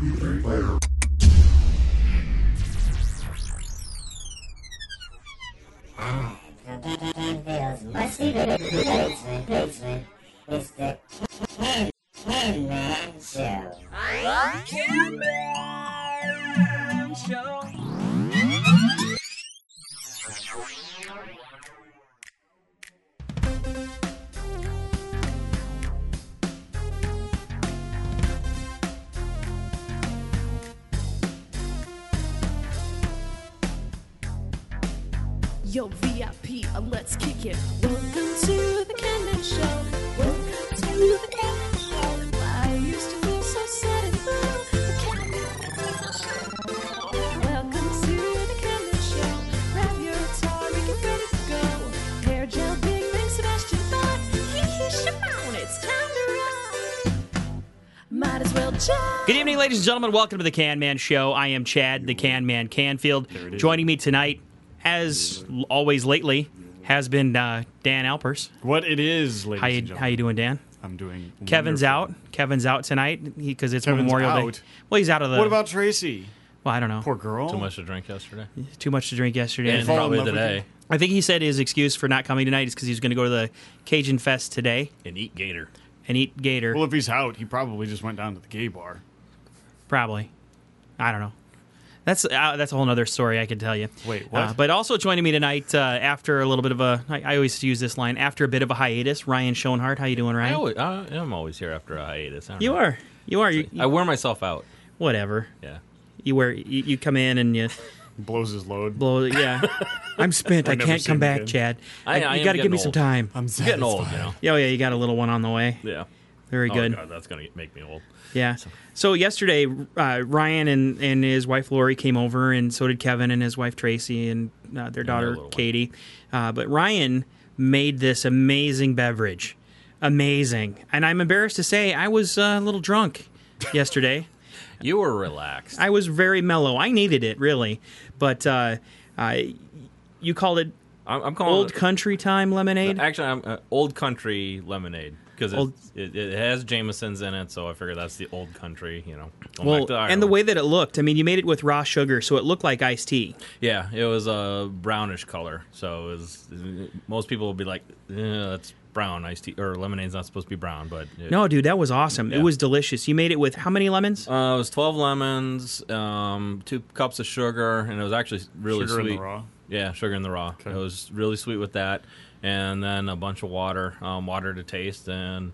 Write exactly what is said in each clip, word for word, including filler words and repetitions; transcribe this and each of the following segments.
Basement, basement. It's the Can Can Man Show. Can Man Show. Yo, V I P, uh, let's kick it. Welcome to the Can Man Show. Welcome to the Can Man Show. I used to feel so sad and blue. The Can Man. Welcome to the Can Man Show. Grab your guitar and get ready to go. Hair gel, big bang, Sebastian Bach. Hee hee, Shimon, it's time to rock. Might as well jump. Good evening, ladies and gentlemen. Welcome to the Can Man Show. I am Chad, the Can Man Canfield. Joining me tonight, as always lately, has been uh, Dan Alpers. What it is, ladies how you, and gentlemen. How you doing, Dan? I'm doing Kevin's wonderful. out. Kevin's out tonight because it's Kevin's Memorial out? Day. Well, he's out of the... What about Tracy? Well, I don't know. Poor girl. Too much to drink yesterday. Too much to drink yesterday. And And fall in probably love with today. you. I think he said his excuse for not coming tonight is because he was going to go to the Cajun Fest today And eat gator. and eat gator. Well, if he's out, he probably just went down to the gay bar. Probably. I don't know. That's uh, that's a whole other story I could tell you. Wait, what? Uh, but also joining me tonight uh, after a little bit of a, I, I always use this line, after a bit of a hiatus, Ryan Schoenhart. How you doing, I Ryan? always, I, I'm always here after a hiatus. I don't You know. are. You are. You, I wear myself out. whatever. Yeah. You wear. You, you come in and you Blows his load. blow. Yeah. I'm spent. I've I never can't seen come him back, again. Chad. I- I you am got to give getting me some old. time. I'm I'm getting old, you know. Oh yeah, you got a little one on the way. Yeah. Very Oh, good. God, that's going to make me old. Yeah. So yesterday, uh, Ryan and, and his wife Lori came over, and so did Kevin and his wife Tracy and uh, their daughter little one. Katie. Uh, but Ryan made this amazing beverage, amazing. And I'm embarrassed to say I was uh, a little drunk yesterday. You were relaxed. I was very mellow. I needed it really, but uh, uh, you called it I'm, I'm calling Old it, Country Time Lemonade. Actually, I'm uh, Old Country Lemonade. Because Old- it, it has Jameson's in it, so I figure that's the Old Country, you know. Going Well, back to and Ireland. the way that it looked, I mean, you made it with raw sugar, so it looked like iced tea. Yeah, it was a brownish color. So it was, most people will be like, eh, that's brown iced tea, or lemonade's not supposed to be brown, but it, No, dude, that was awesome. It Yeah. was delicious. You made it with how many lemons? Uh, it was twelve lemons, um, two cups of sugar, and it was actually really Sugar in sweet. the raw. Yeah, sugar in the raw. Okay. It was really sweet with that, and then a bunch of water, um, water to taste, and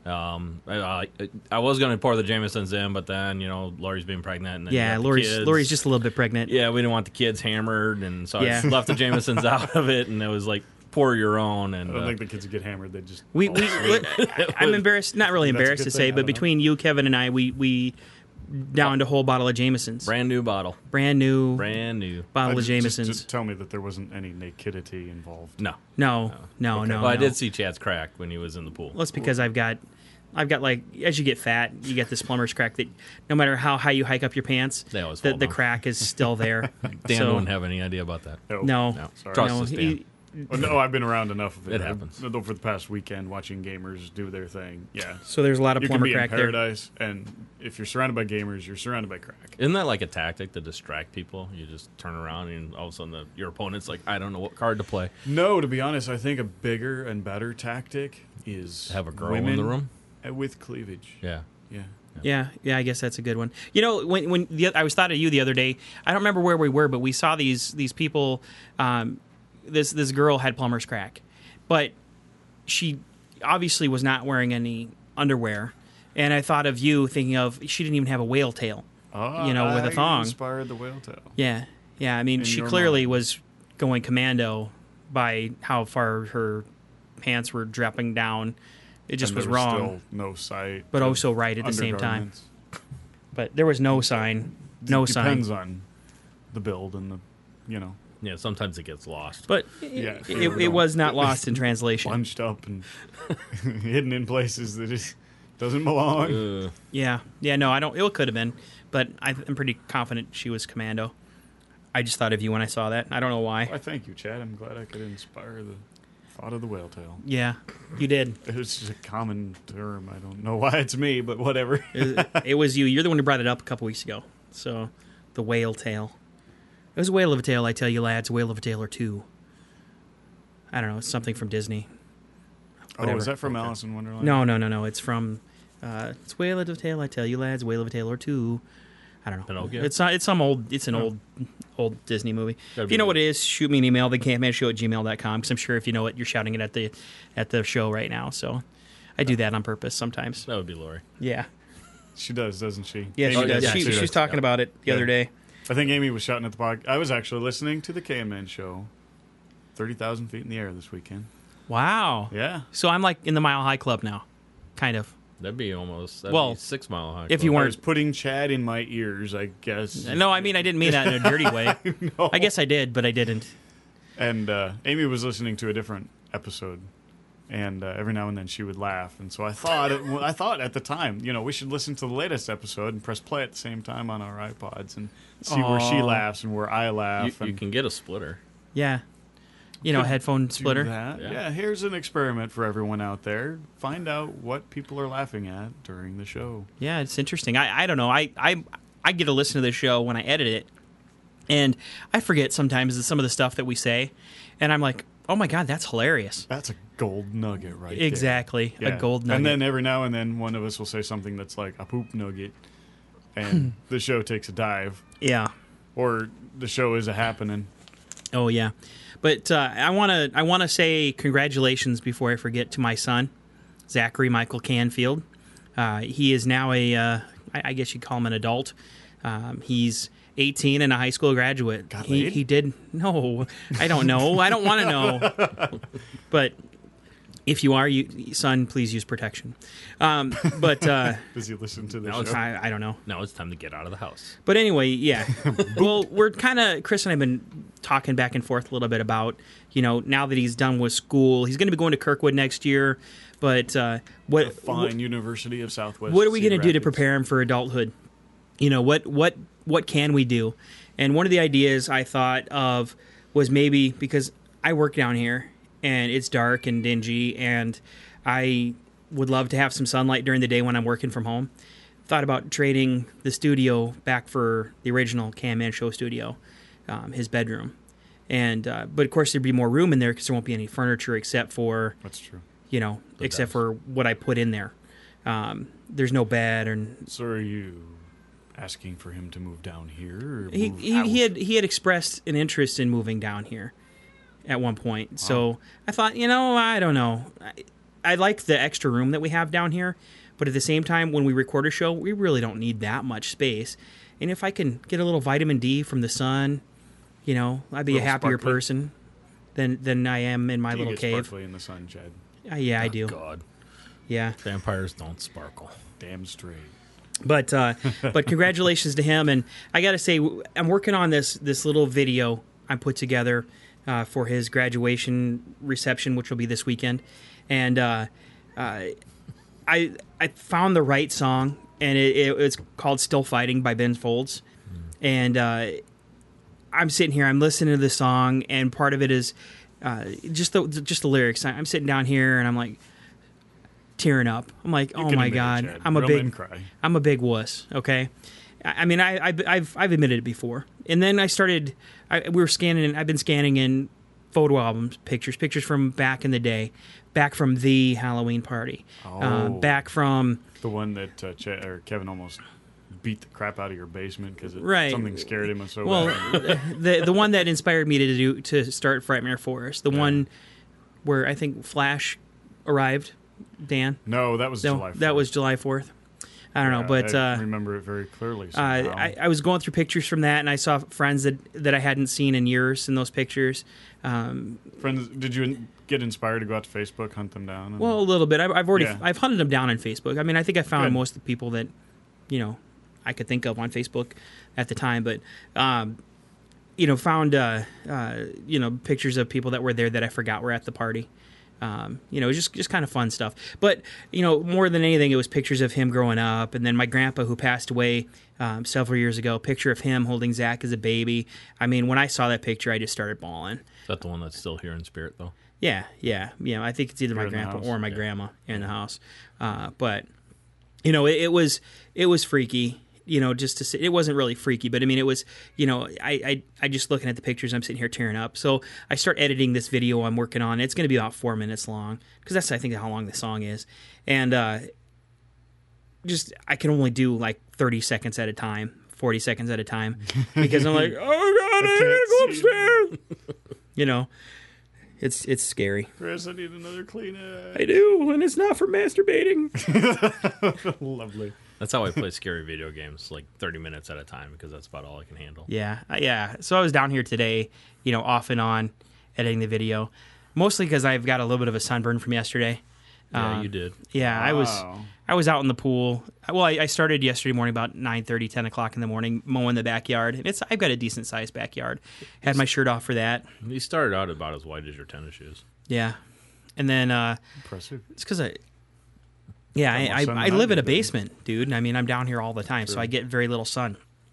um, I, I, I was going to pour the Jamesons in, but then you know Lori's being pregnant, and then you Yeah, got the Lori's kids. Lori's just a little bit pregnant. Yeah, we didn't want the kids hammered, and so Yeah. I just left the Jamesons out of it, and it was like pour your own, and I don't uh, think the kids would get hammered. They just. We, fall we, asleep. I- I'm embarrassed, not really That's a embarrassed good to say, thing, I but don't know. between you, Kevin, and I, we we downed a whole bottle of Jamesons, brand new bottle, brand new brand new. bottle Uh, of just- just- Jamesons. Just tell me that there wasn't any nakedity involved. No, No, no, Okay. no. well, I no. did see Chad's crack when he was in the pool. Well, it's because I've got, I've got like as you get fat, you get this plumber's crack that no matter how high you hike up your pants, They always the, fall the down. crack is still there. Dan So, wouldn't have any idea about that. No. No, No. Sorry. Trust no. us, Dan. he- Oh, no, I've been around enough of it. It I've- happens. Over the past weekend, watching gamers do their thing. Yeah. so there's a lot of You can plumber be in crack there. paradise, and if you're surrounded by gamers, you're surrounded by crack. Isn't that like a tactic to distract people? You just turn around and all of a sudden the, your opponent's like, I don't know what card to play. No, to be honest, I think a bigger and better tactic is Have a girl women in the room? with cleavage. Yeah. Yeah. Yeah, yeah, I guess that's a good one. You know, when when the, I was thought of you the other day, I don't remember where we were, but we saw these these people. Um, this this girl had plumber's crack, but she obviously was not wearing any underwear. And I thought of you, thinking of she didn't even have a whale tail. Ah, You know, with a I thong. Inspired the whale tail. Yeah, yeah. I mean, In she your clearly mind. was going commando by how far her pants were dropping down. It just And was there was wrong, Still no sight. but of oh so right at the same time. undergarments. But there was no sign, no It sign. Depends on the build and the, you know, Yeah, sometimes it gets lost. But Yeah, it, you it, never it know. was not lost in translation. bunched up and hidden in places that it doesn't belong. Uh, Yeah, yeah. No, I don't. It could have been, but I, I'm pretty confident she was commando. I just thought of you when I saw that. I don't know why. Why, thank you, Chad. I'm glad I could inspire the Thought of the whale tail. Yeah, you did. It was just a common term. I don't know why it's me, but whatever. It, it was you. You're the one who brought it up a couple weeks ago. So, the whale tail. It was a whale of a tale, I tell you, lads. A whale of a tale or two. I don't know. It's something from Disney. Oh, Whatever. is that from Alice in Wonderland? No, no, no, no. It's from. Uh, it's whale of a tale, I tell you, lads. Whale of a tale or two. I don't know. Pinocchio? It's not, it's some old. It's an Oh. old, old Disney movie. Gotta If be you know good. what it is, shoot me an email. The campmanshow at gmail dot com. Because I'm sure if you know it, you're shouting it at the at the show right now. So, I do that on purpose sometimes. That would be Lori. Yeah. She does, doesn't she? Yeah, Amy she Oh, does. yeah, she, she she was does. talking Yeah. about it the Yeah. other day. I think Amy was shouting at the podcast. I was actually listening to the K M N show, thirty thousand feet in the air this weekend. Wow. Yeah. So I'm like in the Mile High Club now, kind of. That'd be almost that'd Well, be six mile high. if you I weren't- was putting Chad in my ears, I guess. No, I mean I didn't mean that in a dirty way. No. I guess I did, but I didn't. And uh, Amy was listening to a different episode, and uh, every now and then she would laugh. And so I thought, it, I thought at the time, you know, we should listen to the latest episode and press play at the same time on our iPods and see where she Aw. laughs and where I laugh. you, you and can get a splitter. Yeah. You know, Could headphone do splitter. that. Yeah. Yeah. Here's an experiment for everyone out there. Find out what people are laughing at during the show. Yeah, it's interesting. I, I don't know. I, I I get to listen to the show when I edit it, and I forget sometimes some of the stuff that we say, and I'm like, oh my god, that's hilarious. That's a gold nugget right there. Exactly, Yeah. a gold nugget. And then every now and then one of us will say something that's like a poop nugget, and the show takes a dive, yeah. or the show is a happening. Oh yeah, but uh, I want to I want to say congratulations before I forget to my son, Zachary Michael Canfield. Uh, he is now a uh, I, I guess you'd call him an adult. Um, he's eighteen and a high school graduate. Got he laid? he did no, I don't know. I don't want to know. But if you are, you son, please use protection. Um, but uh, Does he listen to the Now show? it's I, I don't know. Now it's time to get out of the house. But anyway, yeah. Well, we're kind of Chris and I've been talking back and forth a little bit about, you know, now that he's done with school, he's going to be going to Kirkwood next year. But uh, what The fine University of Southwest. what are we Cedar going to do to Rapids. prepare him for adulthood? You know, what what what can we do? And one of the ideas I thought of was maybe because I work down here and it's dark and dingy, and I would love to have some sunlight during the day when I'm working from home. Thought about trading the studio back for the original Cam Man Show studio, um, his bedroom, and uh, but of course there'd be more room in there because there won't be any furniture except for That's true. you know The except desk. for what I put in there. Um, there's no bed, and So are you asking for him to move down here? Or he move he, out? he had he had expressed an interest in moving down here at one point. So I thought, you know, I don't know. I, I like the extra room that we have down here, but at the same time, when we record a show, we really don't need that much space. And if I can get a little vitamin D from the sun, you know, I'd be a Little happier sparkly. person than than I am in my Do you little get cave. sparkly in the sun, Chad. Uh, yeah, I do. Oh, God, Yeah. vampires don't sparkle. Damn straight. But uh, but congratulations to him, and I got to say, I'm working on this this little video I put together uh, for his graduation reception, which will be this weekend, and uh, uh, I I found the right song, and it, it, it's called "Still Fighting" by Ben Folds, and uh, I'm sitting here, I'm listening to the song, and part of it is uh, just the just the lyrics. I- I'm sitting down here, and I'm like tearing up. I'm like, You oh can my admit it, god, Chad. I'm a Real big men cry. I'm a big wuss. Okay, I I mean, I, I've, I've I've admitted it before, and then I started. I, we were scanning. I've been scanning in photo albums, pictures, pictures from back in the day, back from the Halloween party, Oh. um, back from The one that uh, Ch- or Kevin almost beat the crap out of your basement because Right. something scared him so well, bad. the the one that inspired me to do to start Frightmare Forest, the Yeah. one where I think Flash arrived. Dan, No, that was no, July fourth. that was July fourth. I don't know, Yeah, but I uh, remember it very clearly. Uh, somehow. I, I was going through pictures from that, and I saw friends that, that I hadn't seen in years in those pictures. Um, Friends, did you in- get inspired to go out to Facebook, hunt them down? And, well, a little bit. I've, I've already Yeah. I've hunted them down on Facebook. I mean, I think I found Good. most of the people that you know I could think of on Facebook at the time, but um, you know, found uh, uh, you know pictures of people that were there that I forgot were at the party. Um, you know, just just kind of fun stuff. But, you know, more than anything, it was pictures of him growing up. And then my grandpa, who passed away um, several years ago, picture of him holding Zach as a baby. I mean, when I saw that picture, I just started bawling. Is that the one that's still here in spirit, though? Yeah, yeah. Yeah, I think it's either Here my in the grandpa house? or my Yeah. grandma in the house. Uh, but, you know, it, it was it was freaky. You know, just to say, it wasn't really freaky, but I mean, it was, you know, I, I, I just looking at the pictures, I'm sitting here tearing up. So I start editing this video I'm working on. It's going to be about four minutes long because that's, I think, how long the song is. And uh, just, I can only do like thirty seconds at a time, forty seconds at a time because I'm like, oh, God, I, can't gotta see go upstairs. You know, it's, it's scary. Chris, I need another Kleenex. I do, and it's not for masturbating. Lovely. That's how I play scary video games, like thirty minutes at a time, because that's about all I can handle. Yeah, uh, yeah. So I was down here today, you know, off and on, editing the video, mostly because I've got a little bit of a sunburn from yesterday. Yeah, Um, you did. Yeah, I was Wow. I was out in the pool. Well, I, I started yesterday morning about nine thirty, ten o'clock in the morning, mowing the backyard. And it's I've got a decent sized backyard. Had my shirt off for that. You started out about as wide as your tennis shoes. Yeah, and then uh, Impressive. it's because I. Yeah, Got more I, sun I, I than live I in a do. basement, dude. I mean, I'm down here all the time, so I get very little sun.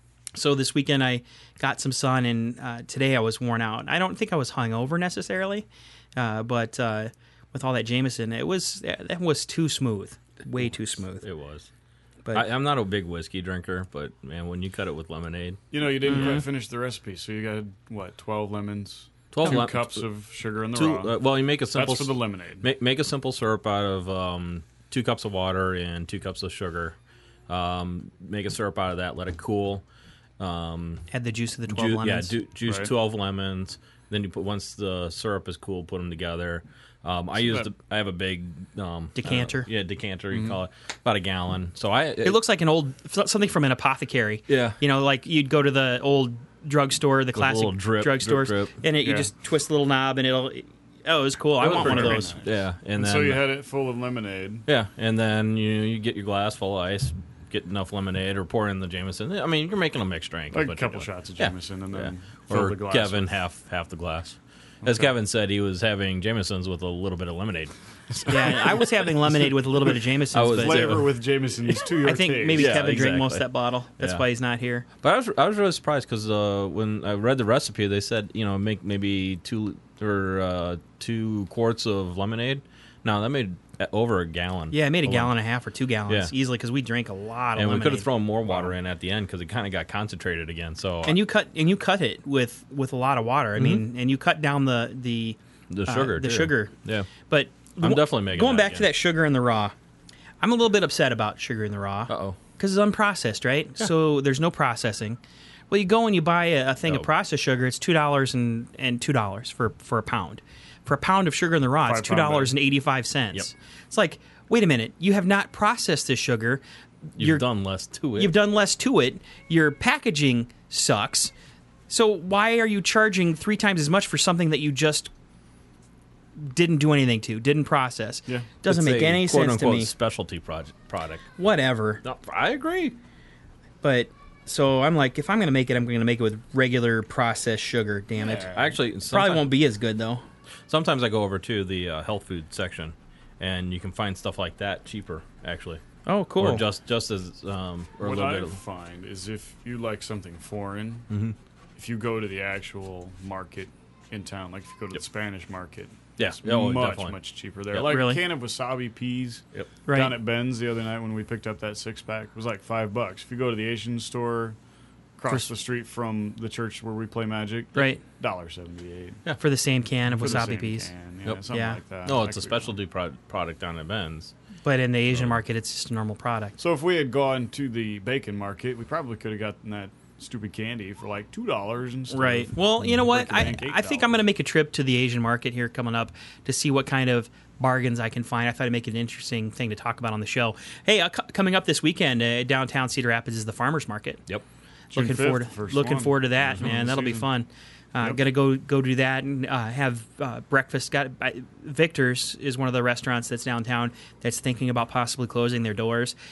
So this weekend I got some sun, and uh, today I was worn out. I don't think I was hungover necessarily, uh, but uh, with all that Jameson, it was that was too smooth, way too smooth. It was. But I, I'm not a big whiskey drinker, but man, when you cut it with lemonade, You know, you didn't Mm-hmm. quite finish the recipe, so you got, what, twelve lemons? twelve two lem- cups of sugar in the two. raw. Uh, well, you make a simple. That's for the lemonade. Make, make a simple syrup out of um, two cups of water and two cups of sugar. Um, make a syrup out of that. Let it cool. Um, add the juice of the twelve ju- lemons. Yeah, ju- juice Right. twelve lemons. Then you put once the syrup is cool, put them together. Um, I used. that- A, I have a big um, Decanter? uh, yeah, decanter. You call it about a gallon. So I. It looks like an old something from an apothecary. Yeah. you know, like you'd go to the old drugstore, the classic little drip, drug stores, drip, drip. and it, you Yeah. just twist the little knob, and it'll. Oh, it was cool. I was want one of pretty those. nice. Yeah, and, And then so you had it full of lemonade. yeah, and then you you get your glass full of ice, get enough lemonade, or pour in the Jameson. I mean, you're making a mixed drink. is Like a what you're couple doing. shots of Yeah. Jameson and Yeah. then fill Or the glass. Kevin with- half half the glass. As Kevin said, he was having Jamesons with a little bit of lemonade. Yeah, I was having lemonade with a little bit of Jameson. I was but flavor with Jameson's to your I think taste. maybe Yeah, Kevin drank most of exactly. that bottle. That's Yeah. why he's not here. But I was I was really surprised because uh, when I read the recipe, they said you know make maybe two or uh, two quarts of lemonade. No, that made over a gallon. Yeah, I made a of gallon and a half or two gallons Yeah. easily because we drank a lot of and we lemonade. could have thrown more water in at the end because it kind of got concentrated again. So and you cut and you cut it with with a lot of water. I mean, and you cut down the the the uh, sugar, the too. sugar. yeah. But I'm go- definitely making going that back to again. that sugar in the raw. I'm a little bit upset about sugar in the raw. Uh oh. Because it's unprocessed, right? So there's no processing. Well, you go and you buy a, a thing of Oh. processed sugar. It's two dollars and and two dollars for for a pound. For a pound of sugar in the raw, it's two Five-pound dollars and eighty five cents. Yep. It's like, wait a minute, you have not processed this sugar. You've You're- done less to it. You've done less to it. Your packaging sucks. So why are you charging three times as much for something that you just didn't do anything to, didn't process? Yeah. Doesn't It's make a any sense to quote-unquote me. specialty project, product. Whatever. No, I agree. But so I'm like, if I'm going to make it, I'm going to make it with regular processed sugar. Damn it. Yeah. Actually, Probably sometime- won't be as good though. Sometimes I go over to the uh, health food section, and you can find stuff like that cheaper, actually, Oh, cool. or just just as um, or a What little I bit of. find is if you like something foreign, Mm-hmm. if you go to the actual market in town, like if you go to the Spanish market, Yeah. it's Oh, much, definitely. much cheaper there. Yep. Like Really? a can of wasabi peas Yep. Right. down at Ben's the other night when we picked up that six pack was like five bucks. If you go to the Asian store across For- the street from the church where we play Magic, Right. dollar seventy eight. For the same can of For the wasabi same peas. can, yeah, Yep. something Yeah. like that. No, I it's a could go. specialty pro- product down at Ben's. But in the Asian market, it's just a normal product. So if we had gone to the bacon market, we probably could have gotten that stupid candy for like two dollars instead. Right. of Well, you know what? I, Brick and I think I'm going to make a trip to the Asian market here coming up to see what kind of bargains I can find. I thought I'd make it an interesting thing to talk about on the show. Hey, uh, c- coming up this weekend, uh, downtown Cedar Rapids is the farmers market. Yep. June looking fifth, forward, the first looking one. forward to that, First one of man. the That'll be season. fun. Uh, Yep. Gonna go go do that and uh, have uh, breakfast. Got I, Victor's is one of the restaurants that's downtown that's thinking about possibly closing their doors.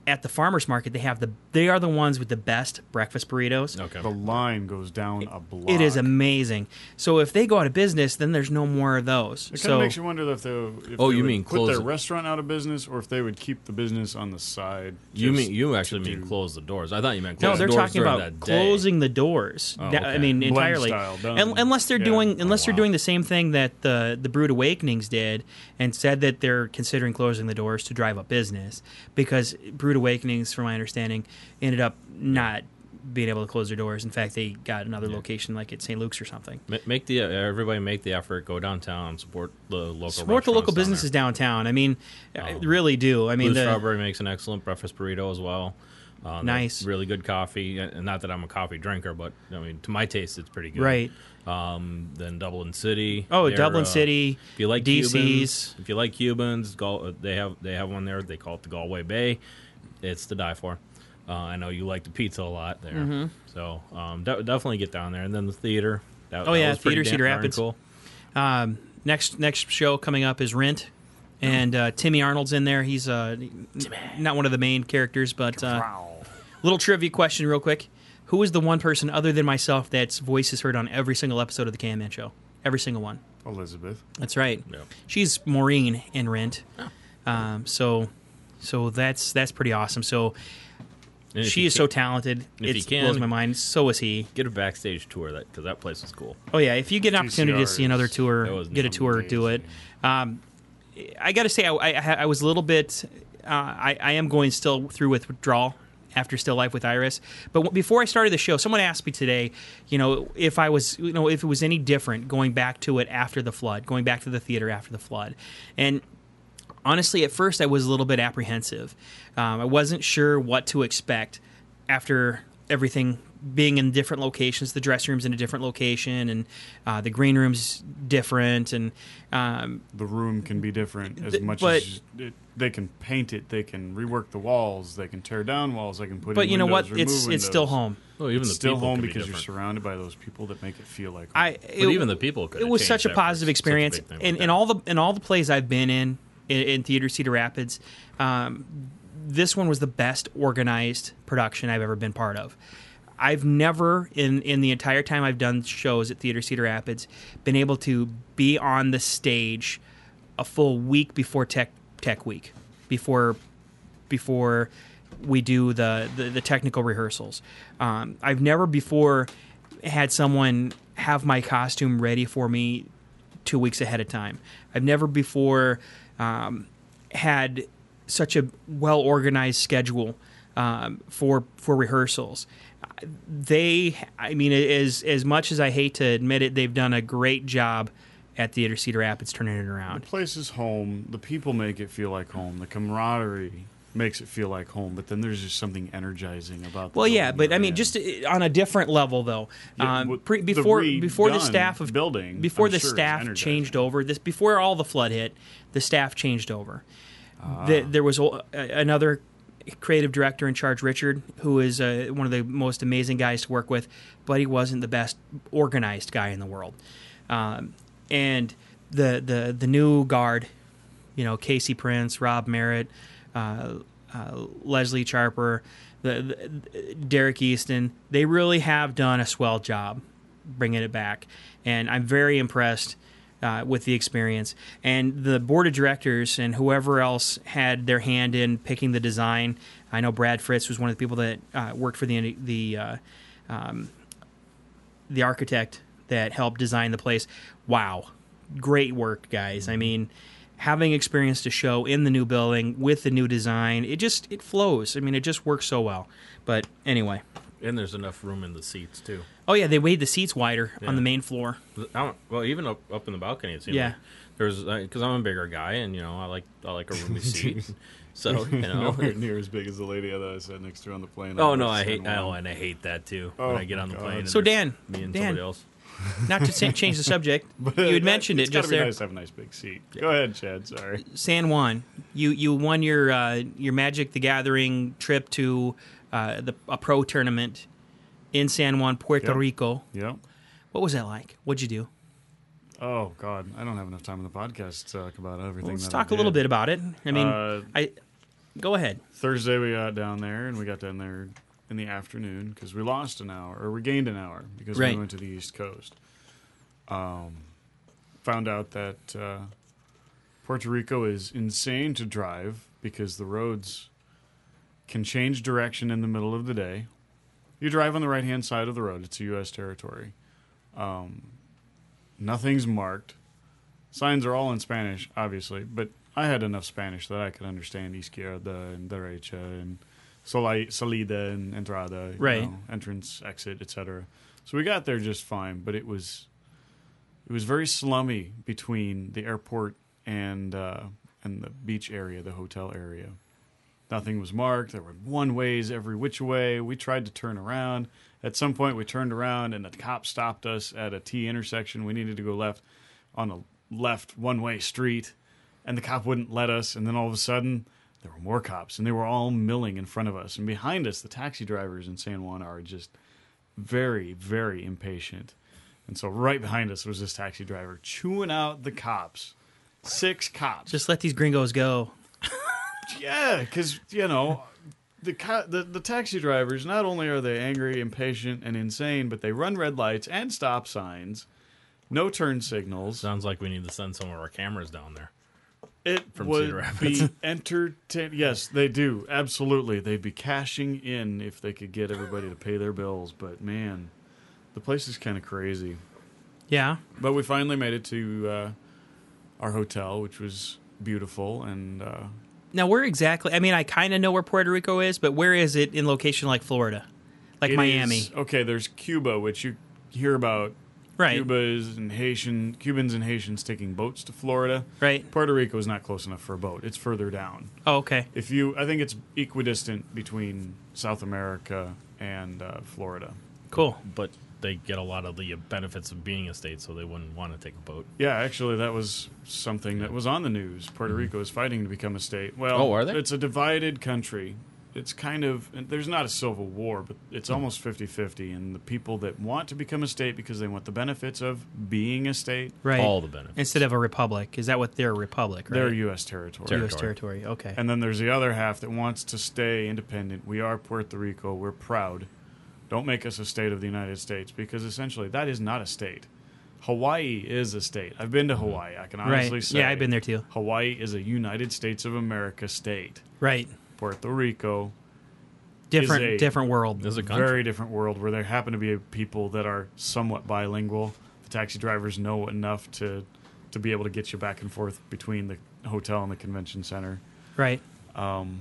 at the farmers market, they have the they are the ones with the best breakfast burritos. Okay. The line goes down a block. It is amazing. So if they go out of business, then there's no more of those. It kind so of makes you wonder if they, if Oh, they you would mean quit close their it. restaurant out of business, or if they would keep the business on the side. You just mean you actually to mean do- close the doors? I thought you meant no, close they're the doors talking during about that day. closing the doors. Oh, Da- I okay. mean, Blend entirely. style, done. Un- unless they're Yeah. doing, unless they're wow. doing the same thing that the the Brood Awakenings did, and said that they're considering closing the doors to drive up business, because Brood Awakenings, from my understanding, ended up not being able to close their doors. In fact, they got another location, like at Saint Luke's or something. Ma- Make the uh, everybody make the effort. Go downtown, support the local. Support the local businesses downtown. I mean, I Um, really do. I mean, Blue the, Strawberry makes an excellent breakfast burrito as well. Uh, Nice. really good coffee. And not that I'm a coffee drinker, but I mean, to my taste, it's pretty good. right. Um, then Dublin City. Oh, They're, Dublin uh, City. If you like D Cs. Cubans, if you like Cubans, Gal- they have they have one there. They call it the Galway Bay. It's to die for. Uh, I know you like the pizza a lot there, Mm-hmm. so um, de- definitely get down there. And then the theater. That, Oh, that yeah, was pretty theater, damn Cedar darn Rapids. Cool. Um, next next show coming up is Rent, and uh, Timmy Arnold's in there. He's uh, n- not one of the main characters, but uh, little trivia question, real quick: who is the one person other than myself that's voice is heard on every single episode of the K M N Show? Every single one. Elizabeth. That's right. Yeah. She's Maureen in Rent. Um, so so that's that's pretty awesome. So And if she you is so can- talented. if you It can- blows my mind. So is he. Get a backstage tour that because that place was cool. Oh yeah, if you get an opportunity to see another That tour, was get a tour, do it. Um, I got to say, I, I, I was a little bit. Uh, I, I am going still through with withdrawal after Still Life with Iris. But w- before I started the show, someone asked me today, you know, if I was, you know, if it was any different going back to it after the flood, going back to the theater after the flood, and honestly, at first I was a little bit apprehensive. Um, I wasn't sure what to expect after everything being in different locations, the dressing room's in a different location, and uh, the green room's different, and um, The room can be different as Th- much but- as it, they can paint it, they can rework the walls, they can tear down walls, they can put but in you know windows, what? It's remove it's still windows. home. Well, even It's the still people home can be because you're different. surrounded by those people that make it feel like home. I But it, even the people could. it was such a positive experience, and in all the in all the plays I've been in in, in Theater Cedar Rapids, um, this one was the best organized production I've ever been part of. I've never, in, in the entire time I've done shows at Theater Cedar Rapids, been able to be on the stage a full week before Tech Tech Week, before before we do the, the, the technical rehearsals. Um, I've never before had someone have my costume ready for me two weeks ahead of time. I've never before um, had such a well organized schedule um, for for rehearsals. They, I mean, as as much as I hate to admit it, they've done a great job at Theater Cedar Rapids turning it around. The place is home. The people make it feel like home. The camaraderie makes it feel like home. But then there's just something energizing about. The Well, yeah, building but you're I mean, in. just uh, on a different level, though. Yeah, um, with pre, the before before the redone staff of building, before I'm the sure is staff energizing. changed over, this before all the flood hit, the staff changed over. Ah. The, there was a, another creative director in charge, Richard, who is uh, one of the most amazing guys to work with, but he wasn't the best organized guy in the world. Um, and the the the new guard, you know, Casey Prince, Rob Merritt, uh, uh, Leslie Charper, the, the Derek Easton, they really have done a swell job bringing it back, and I'm very impressed uh, with the experience. And the board of directors and whoever else had their hand in picking the design. I know Brad Fritz was one of the people that uh, worked for the the uh, um, the architect that helped design the place. Wow, great work, guys. I mean, having experienced a show in the new building with the new design, it just it flows. I mean, it just works so well. But anyway, And there's enough room in the seats too. oh yeah, they made the seats wider Yeah. on the main floor. I don't, well, even up up in the balcony, it seemed Yeah. like there's because I'm a bigger guy, and you know I like I like a roomy seat. So you know, Nowhere near as big as the lady that I sat next to on the plane. oh on no, the I hate San oh, Juan. and I hate that too Oh, when I get on the God. plane. and So, there's Dan, me and Dan, somebody else. Not to sa- change the subject, But, you uh, had mentioned it's it gotta just be there. Nice to have a nice big seat. Go ahead, Chad. Sorry. San Juan, you you won your uh, your Magic the Gathering trip to uh, the a pro tournament in San Juan, Puerto Yep. Rico. Yep. What was that like? What'd you do? Oh God, I don't have enough time on the podcast to talk about everything. Well, let's that talk I a little did. bit about it. I mean, Uh, I Go ahead. Thursday we got down there, and we got down there in the afternoon because we lost an hour, or we gained an hour because Right. we went to the East Coast. Um, found out that uh, Puerto Rico is insane to drive because the roads can change direction in the middle of the day. You drive on the right-hand side of the road. It's a U S territory. Um, nothing's marked. Signs are all in Spanish, obviously, but I had enough Spanish that I could understand izquierda and derecha and soli- salida and entrada, you Right. know, entrance, exit, et cetera. So we got there just fine, but it was it was very slummy between the airport and uh, and the beach area, the hotel area. Nothing was marked. There were one ways every which way. We tried to turn around. At some point, we turned around, and the cop stopped us at a T intersection. We needed to go left on a left one-way street, and the cop wouldn't let us. And then all of a sudden, there were more cops, and they were all milling in front of us. And behind us, the taxi drivers in San Juan are just very, very impatient. And so right behind us was this taxi driver chewing out the cops. Six cops. Just let these gringos go. Yeah, because, you know, the, co- the the taxi drivers, not only are they angry, impatient, and insane, but they run red lights and stop signs, no turn signals. Sounds like we need to send some of our cameras down there. It from would Cedar Rapids. be entertaining. Yes, they do. Absolutely. They'd be cashing in if they could get everybody to pay their bills. But, man, the place is kind of crazy. Yeah. But we finally made it to uh, our hotel, which was beautiful, and... Uh, Now, where exactly? I mean, I kind of know where Puerto Rico is, but where is it in location like Florida? Like It Miami? is- okay, there's Cuba, which you hear about. Right. Cubas and Haitian Cubans and Haitians taking boats to Florida. Right. Puerto Rico is not close enough for a boat. It's further down. Oh, okay. If you, I think it's equidistant between South America and uh, Florida. Cool. But they get a lot of the benefits of being a state, so they wouldn't want to take a boat. Yeah, actually, that was something that was on the news. Puerto Rico is fighting to become a state. Well, Oh, are they? It's a divided country. It's kind of, there's not a civil war, but it's almost fifty-fifty. And the people that want to become a state because they want the benefits of being a state, Right. All the benefits. Instead of a republic. Is that what they're a republic, right? they're U S territory. U S territory. Okay. And then there's the other half that wants to stay independent. We are Puerto Rico. We're proud. Don't make us a state of the United States, because essentially that is not a state. Hawaii is a state. I've been to Hawaii. I can honestly right. say. Yeah, I've been there too. Hawaii is a United States of America state. Right. Puerto Rico Different is a different world. There's a country. very different world where there happen to be people that are somewhat bilingual. The taxi drivers know enough to to be able to get you back and forth between the hotel and the convention center. Right. Um,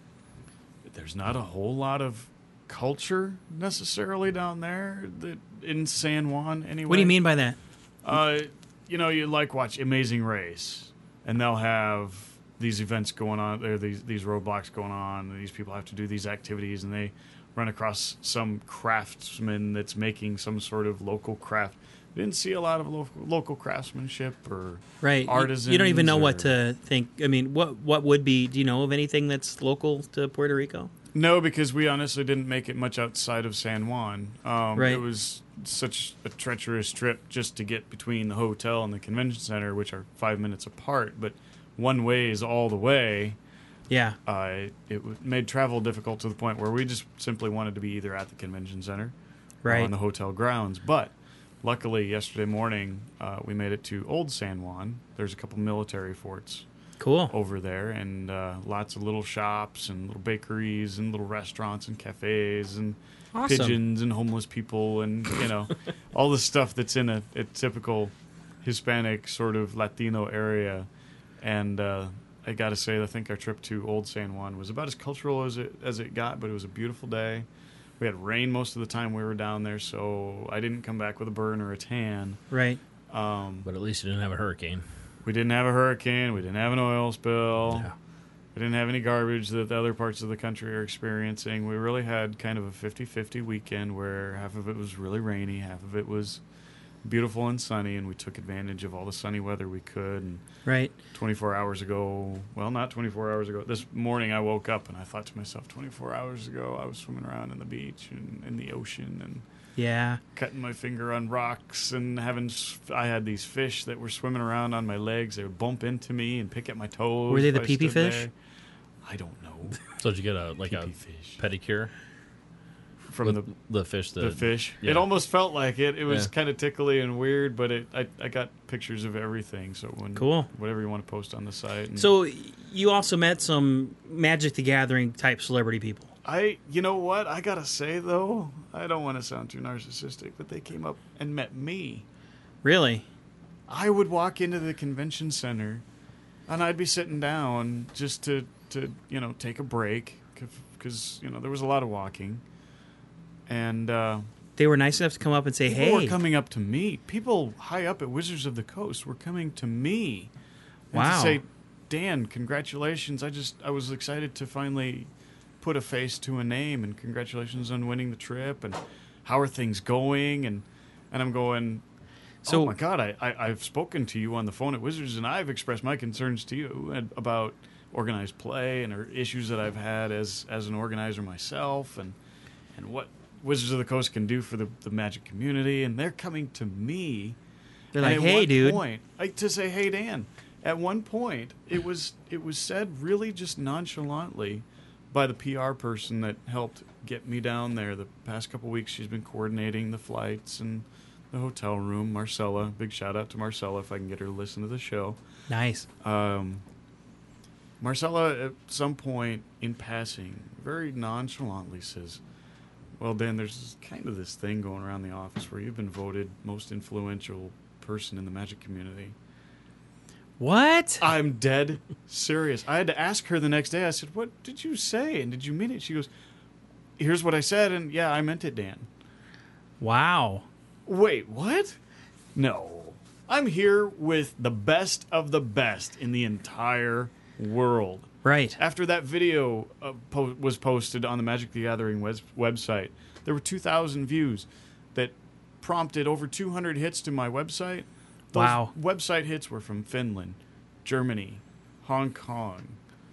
there's not a whole lot of culture necessarily down there that in San Juan anyway. What do you mean by that? Uh, you know, you like watch Amazing Race, and they'll have these events going on, there these these roadblocks going on, and these people have to do these activities, and they run across some craftsman that's making some sort of local craft. Didn't see a lot of local, local craftsmanship or Right. You- artisans. You don't even know or- what to think. I mean, what what would be? Do you know of anything that's local to Puerto Rico? No, because we honestly didn't make it much outside of San Juan. Um, Right. It was such a treacherous trip just to get between the hotel and the convention center, which are five minutes apart, but one way is all the way. Yeah. Uh, it it w- made travel difficult to the point where we just simply wanted to be either at the convention center or Right. on the hotel grounds. But luckily, yesterday morning, uh, we made it to Old San Juan. There's a couple military forts Cool. over there, and uh, lots of little shops and little bakeries and little restaurants and cafes and Awesome. pigeons and homeless people and, you know, all the stuff that's in a, a typical Hispanic sort of Latino area. And uh, I got to say, I think our trip to Old San Juan was about as cultural as it as it got, but it was a beautiful day. We had rain most of the time we were down there, so I didn't come back with a burn or a tan. Right. Um, But at least you didn't have a hurricane. we didn't have a hurricane. We didn't have an oil spill. Yeah. We didn't have any garbage that the other parts of the country are experiencing. We really had kind of a fifty-fifty weekend where half of it was really rainy, half of it was beautiful and sunny, and we took advantage of all the sunny weather we could. And Right. twenty-four hours ago, well, not twenty-four hours ago, this morning I woke up and I thought to myself, twenty-four hours ago I was swimming around in the beach and in the ocean and Yeah. cutting my finger on rocks and having s- I had these fish that were swimming around on my legs. They would bump into me and pick at my toes. Were they the if I pee-pee stood fish? there. I don't know. So did you get a like a Pee-pee fish. pedicure From with the the fish? That, the fish. yeah. It almost felt like it. It was Yeah. kind of tickly and weird, but it. I, I got pictures of everything. So when Cool. whatever you want to post on the site. And So you also met some Magic the Gathering type celebrity people. I, you know what? I gotta say though, I don't want to sound too narcissistic, but they came up and met me. Really? I would walk into the convention center, and I'd be sitting down just to, to you know, take a break because you know there was a lot of walking, and uh, They were nice enough to come up and say, people "Hey." were coming up to me. People high up at Wizards of the Coast were coming to me, and Wow. to say, "Dan, congratulations! I just I was excited to finally put a face to a name, and congratulations on winning the trip, and how are things going?" And and I'm going. So- oh my God, I, I, I've spoken to you on the phone at Wizards, and I've expressed my concerns to you and- about organized play and or issues that I've had as, as an organizer myself, and and what Wizards of the Coast can do for the, the Magic community. And they're coming to me. They're and like, at "Hey, one dude." Point, I, to say, "Hey, Dan." At one point, it was it was said really just nonchalantly by the P R person that helped get me down there. The past couple weeks, she's been coordinating the flights and the hotel room. Marcella, big shout out to Marcella if I can get her to listen to the show. Nice. Um, Marcella, at some point in passing, very nonchalantly says, "Well, Dan, there's kind of this thing going around the office where you've been voted most influential person in the Magic community." What? I'm dead serious. I had to ask her the next day. I said, "What did you say? And did you mean it?" She goes, "Here's what I said, and yeah, I meant it, Dan." Wow. Wait, what? No. I'm here with the best of the best in the entire world. Right. After that video uh, po- was posted on the Magic the Gathering wes- website, there were two thousand views that prompted over two hundred hits to my website. Those Wow. website hits were from Finland, Germany, Hong Kong.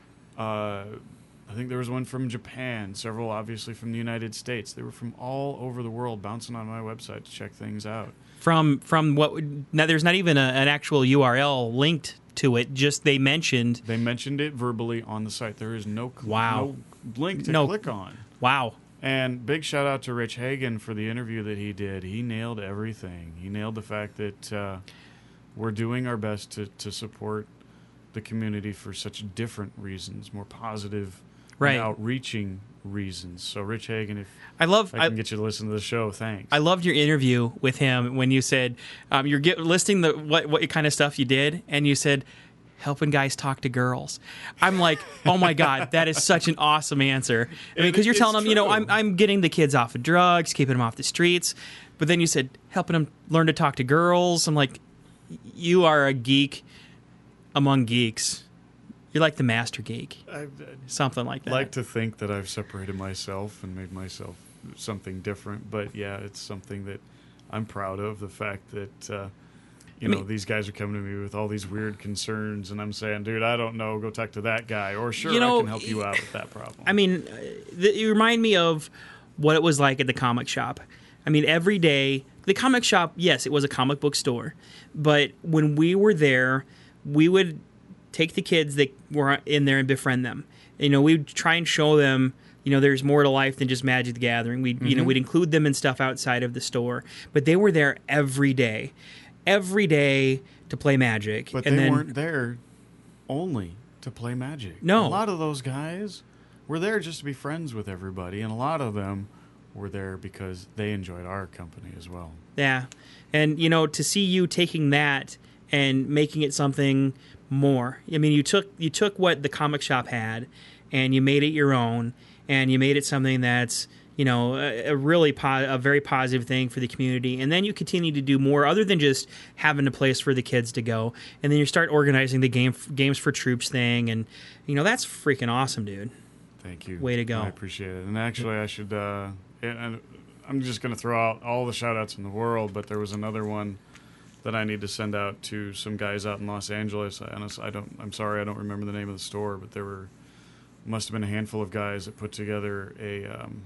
Uh, I think there was one from Japan, several obviously from the United States. They were from all over the world bouncing on my website to check things out. From from what? would- Now, there's not even a, an actual U R L linked to it. Just they mentioned. They mentioned it verbally on the site. There is no, cl- Wow. no link to No. click on. Wow. And big shout out to Rich Hagan for the interview that he did. He nailed everything. He nailed the fact that uh, we're doing our best to, to support the community for such different reasons, more positive, Right. and outreaching reasons. So, Rich Hagan, if I love. I I, can get you to listen to the show, thanks. I loved your interview with him when you said um, you're get, listing the what what kind of stuff you did, and you said helping guys talk to girls. I'm like, oh my God, that is such an awesome answer. I mean, because you're It's telling them, you know, true. I'm I'm getting the kids off of drugs, keeping them off the streets, but then you said helping them learn to talk to girls. I'm like, you are a geek among geeks. You're like the master geek, I, I something like that. like to think that I've separated myself and made myself something different, but yeah, it's something that I'm proud of. The fact that uh, you I know mean- these guys are coming to me with all these weird concerns, and I'm saying, "Dude, I don't know. Go talk to that guy," or "Sure, You know, I can help you out with that problem." I mean, uh, th- you remind me of what it was like at the comic shop. I mean, every day, the comic shop, yes, it was a comic book store, but when we were there, we would take the kids that were in there and befriend them. You know, we'd try and show them, you know, there's more to life than just Magic the Gathering. We, would you know, we'd include them in stuff outside of the store, but they were there every day, every day to play Magic. but and they then, weren't there only to play Magic. No. a lot of those guys were there just to be friends with everybody, and a lot of them were there because they enjoyed our company as well. Yeah. And, you know, to see you taking that and making it something more. I mean, you took you took what the comic shop had and you made it your own, and you made it something that's, you know, a, a really po- a very positive thing for the community. And then you continue to do more other than just having a place for the kids to go. And then you start organizing the game Games for Troops thing, and, you know, that's freaking awesome, dude. Thank you. Way to go. I appreciate it. And actually, I should. Uh, and, and I'm just going to throw out all the shout outs in the world, but there was another one that I need to send out to some guys out in Los Angeles. I honestly, I don't. I'm sorry, I don't remember the name of the store, but there were must have been a handful of guys that put together a um,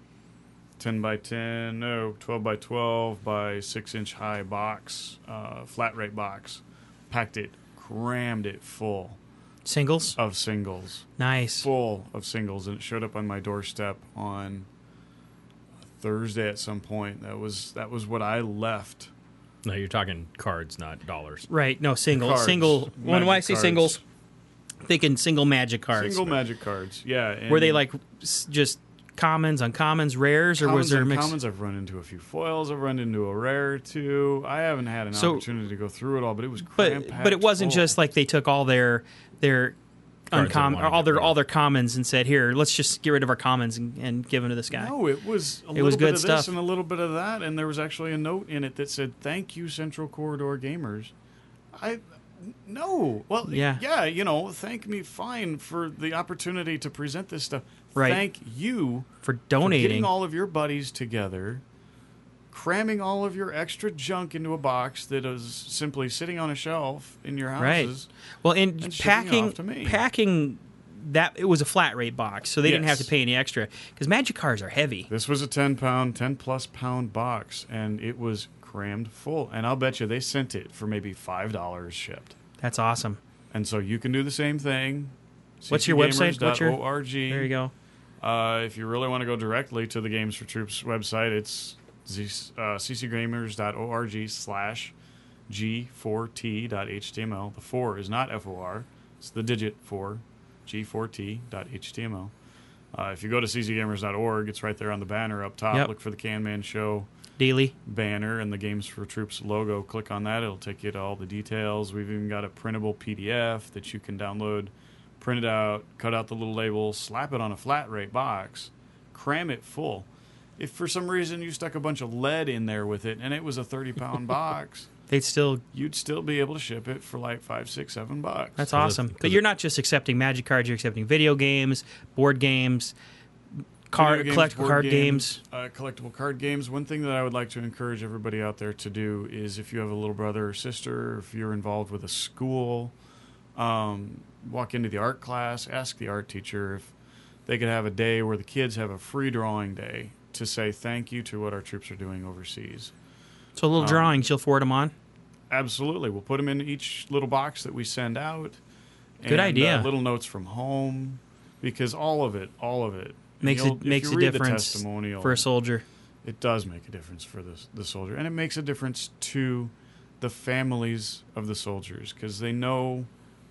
ten by ten, no, twelve by twelve by six inch high box, uh, flat rate box, packed it, crammed it full Singles? of singles, Nice. full of singles, and it showed up on my doorstep on Thursday at some point. That was that was what I left. No, you're talking cards, not dollars. Right. No, single. Cards. Single. When I Magic say cards. singles, thinking single magic cards. Single magic cards, yeah. And Were they like s- just commons, uncommons, rares, or was commons there a and mix? commons? I've run into a few foils. I've run into a rare or two. I haven't had an So- opportunity to go through it all, but it was But cram-packed but it wasn't full. just like they took all their their Cards they uncommon, wanted to all get their rid of. all their commons and said, "Here, let's just get rid of our commons and, and give them to this guy." No, it was a It little was bit good of stuff. this and a little bit of that, and there was actually a note in it that said, "Thank you, Central Corridor Gamers." I no, well, Yeah. yeah, you know, thank me, fine, for the opportunity to present this stuff. Right. Thank you For for donating. getting all of your buddies together, cramming all of your extra junk into a box that is simply sitting on a shelf in your Right. houses. Well, and, and shipping it packing off to me. packing that it was a flat rate box, so they didn't have Yes. to pay any extra because magic cards are heavy. This was a ten pound, ten plus pound box, and it was crammed full. And I'll bet you they sent it for maybe five dollars shipped. That's awesome. And so you can do the same thing. What's your website? What's your- .org. There you go. Uh, if you really want to go directly to the Games for Troops website, it's z- uh, ccgamers.org slash g4t.html. The four is not F O R. It's the digit four, g four t.html. Uh, if you go to c c gamers dot org, it's right there on the banner up top. Yep. Look for the Can Man Show Daily. banner and the Games for Troops logo. Click on that. It'll take you to all the details. We've even got a printable P D F that you can download, print it out, cut out the little label, slap it on a flat rate box, cram it full. If for some reason you stuck a bunch of lead in there with it and it was a thirty pound box, They'd still. you'd still be able to ship it for like five, six, seven bucks. That's So awesome. that's- But you're not just accepting magic cards; you're accepting video games, board games, card Video games, collectible board card games. uh, collectible card games. One thing that I would like to encourage everybody out there to do is if you have a little brother or sister, or if you're involved with a school, um, walk into the art class, ask the art teacher if they could have a day where the kids have a free drawing day to say thank you to what our troops are doing overseas. So little um, drawings, you'll forward them on. Absolutely. We'll put them in each little box that we send out. Good and, idea. Uh, little notes from home, because all of it, all of it Makes you'll- it if makes you a read the difference testimonial, for a soldier. it does make a difference for the the soldier, and it makes a difference to the families of the soldiers because they know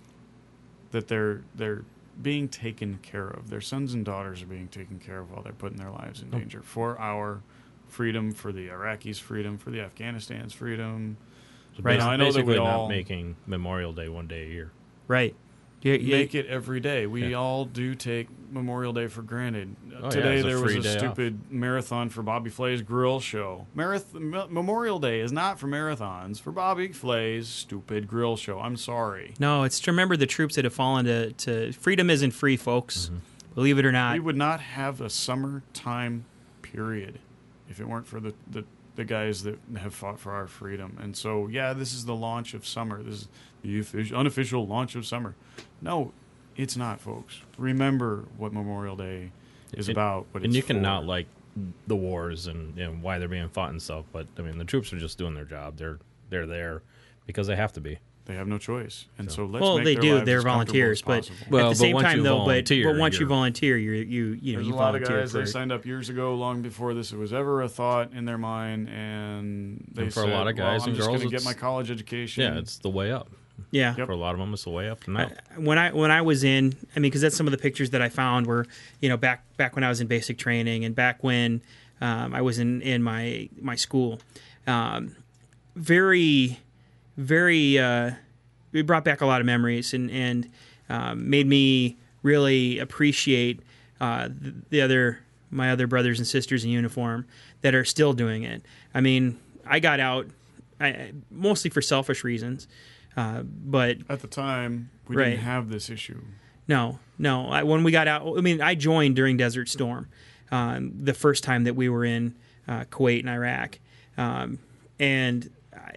that they're they're being taken care of. Their sons and daughters are being taken care of while they're putting their lives in danger for our freedom, for the Iraqis' freedom, for the Afghanistan's freedom. Right. Now, I know that Basically we not all making Memorial Day one day a year. Right. You, you, make it every day. We Yeah. all do take Memorial Day for granted. Oh, yeah, Today it's a there was free a day off. stupid marathon for Bobby Flay's grill show. Marath- M- Memorial Day is not for marathons. For Bobby Flay's stupid grill show. I'm sorry. No, it's to remember the troops that have fallen to, to freedom isn't free, folks. Mm-hmm. Believe it or not. We would not have a summertime period if it weren't for the, the, the guys that have fought for our freedom. And so, yeah, this is the launch of summer. This is the official, unofficial launch of summer. No, it's not, folks. Remember what Memorial Day is And- about. What and it's you can for. not like the wars and you know, why they're being fought and stuff, but I mean the troops are just doing their job. They're they're there because they have to be. They have no choice, and so, let's well, make they their do. lives They're as comfortable volunteers, as but possible. Well, at but the same once time, you though, volunteer, but, but once you you're- volunteer, you're you you know There's you a lot of volunteer guys. They for- signed up years ago, long before this was ever a thought in their mind, and they And for a said, lot of guys well, I'm and just girls, going to get it's- my college education. Yeah, it's the way up. yeah. Yep. For a lot of them, it's the way up to now. When I when I was in, I mean, because that's some of the pictures that I found were, you know, back back when I was in basic training and back when um, I was in in my my school. Um, very, very. Uh, it brought back a lot of memories and and um, made me really appreciate uh, the, the other my other brothers and sisters in uniform that are still doing it. I mean, I got out I, mostly for selfish reasons, uh, but At the time, we Right. didn't have this issue. no, no. I, when we got out, I mean, I joined during Desert Storm, um, the first time that we were in uh, Kuwait and Iraq, um, and I,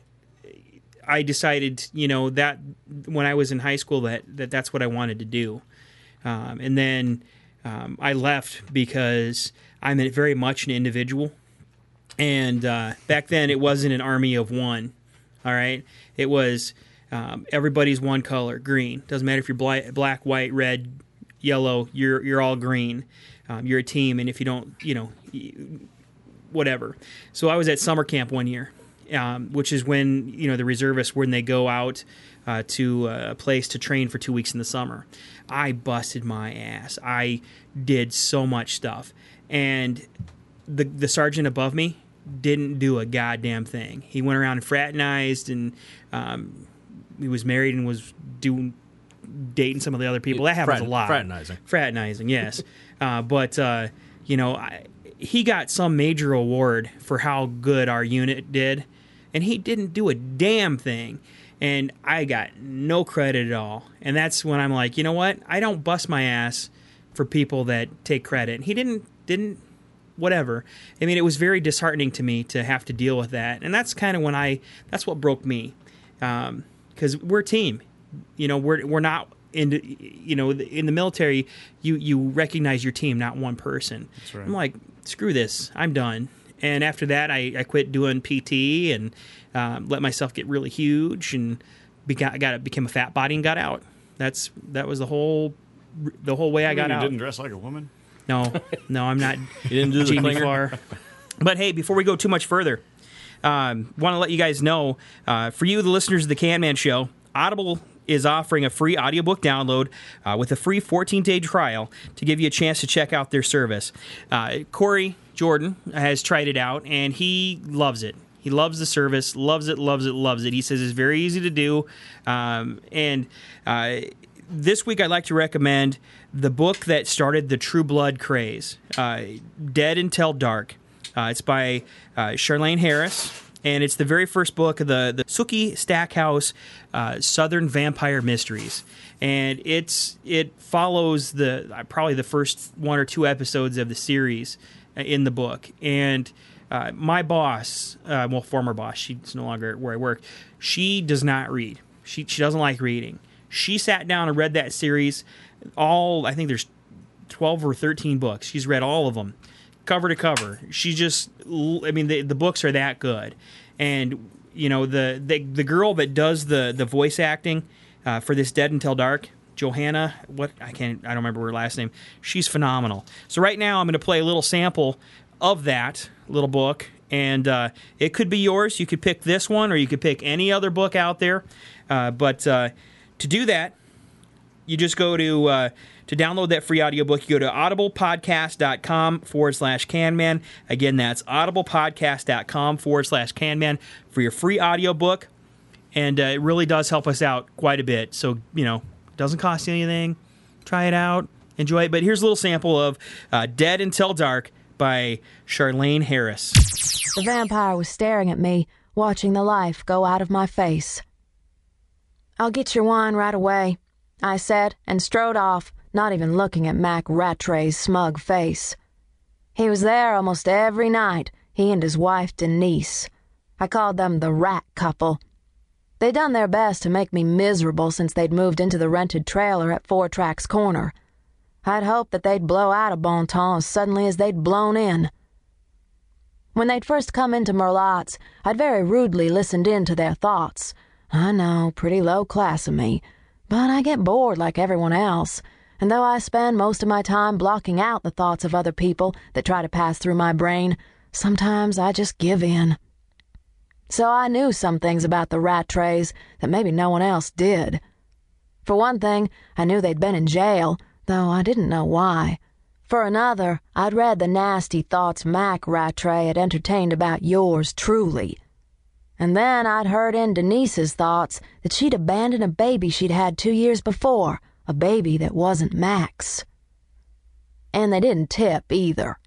I decided, you know, that when I was in high school, that, that that's what I wanted to do, um, and then um, I left because I'm a- very much an individual, and uh, back then it wasn't an army of one. All right, it was. Um, everybody's one color, green. Doesn't matter if you're black, black white, red, yellow. You're you're all green. Um, you're a team, and if you don't, you know, whatever. So I was at summer camp one year, um, which is when you know the reservists when they go out uh, to a place to train for two weeks in the summer. I busted my ass. I did so much stuff, and the the sergeant above me didn't do a goddamn thing. He went around and fraternized, and um, he was married and was doing dating some of the other people. That happens Frat- a lot. Fraternizing. Fraternizing, yes. uh, but, uh, you know, I, he got some major award for how good our unit did, and he didn't do a damn thing. And I got no credit at all. And that's when I'm like, you know what? I don't bust my ass for people that take credit. He didn't, didn't, whatever. I mean, it was very disheartening to me to have to deal with that. And that's kind of when I, that's what broke me. Um, 'cause we're a team. You know, we're we're not in you know in the military. You you recognize your team, not one person. That's right. I'm like, screw this, I'm done. And after that, I, I quit doing P T and um, let myself get really huge and beca- got became a fat body and got out. That's that was the whole the whole way I You got mean you out. didn't dress like a woman? No, no, I'm not. You didn't do the Jamie clinger? Farr. But hey, before we go too much further, um, want to let you guys know, uh, for you, the listeners of the Can Man Show, Audible is offering a free audiobook download uh, with a free fourteen-day trial to give you a chance to check out their service. Uh, Corey Jordan has tried it out, and he loves it. He loves the service, loves it, loves it, loves it. He says it's very easy to do. Um, and uh, this week I'd like to recommend the book that started the True Blood craze, uh, Dead Until Dark. Uh, it's by uh, Charlaine Harris. And it's the very first book of the, the Sookie Stackhouse uh, Southern Vampire Mysteries. And it's it follows the uh, probably the first one or two episodes of the series uh, in the book. And uh, my boss, uh, well, former boss, she's no longer where I work, she does not read. She, she doesn't like reading. She sat down and read that series, all, I think there's twelve or thirteen books. She's read all of them. Cover to cover. She just, I mean, the, the books are that good. And, you know, the the, the girl that does the, the voice acting uh, for this Dead Until Dark, Johanna, what, I can't, I don't remember her last name. She's phenomenal. So right now I'm going to play a little sample of that little book. And uh, it could be yours. You could pick this one or you could pick any other book out there. Uh, but uh, to do that, you just go to... Uh, To download that free audiobook, you go to audiblepodcast.com forward slash canman. Again, that's audiblepodcast.com forward slash canman for your free audiobook. And uh, it really does help us out quite a bit. So, you know, it doesn't cost you anything. Try it out. Enjoy it. But here's a little sample of uh, Dead Until Dark by Charlaine Harris. The vampire was staring at me, watching the life go out of my face. "I'll get your wine right away," I said, and strode off, not even looking at Mac Rattray's smug face. He was there almost every night, he and his wife Denise. I called them the Rat Couple. They'd done their best to make me miserable since they'd moved into the rented trailer at Four Tracks Corner. I'd hoped that they'd blow out of Bon Ton as suddenly as they'd blown in. When they'd first come into Merlotte's, I'd very rudely listened in to their thoughts. I know, pretty low class of me, but I get bored like everyone else. And though I spend most of my time blocking out the thoughts of other people that try to pass through my brain, sometimes I just give in. So I knew some things about the Rattrays that maybe no one else did. For one thing, I knew they'd been in jail, though I didn't know why. For another, I'd read the nasty thoughts Mac Rattray had entertained about yours truly. And then I'd heard in Denise's thoughts that she'd abandoned a baby she'd had two years before, a baby that wasn't Mac's. And they didn't tip either.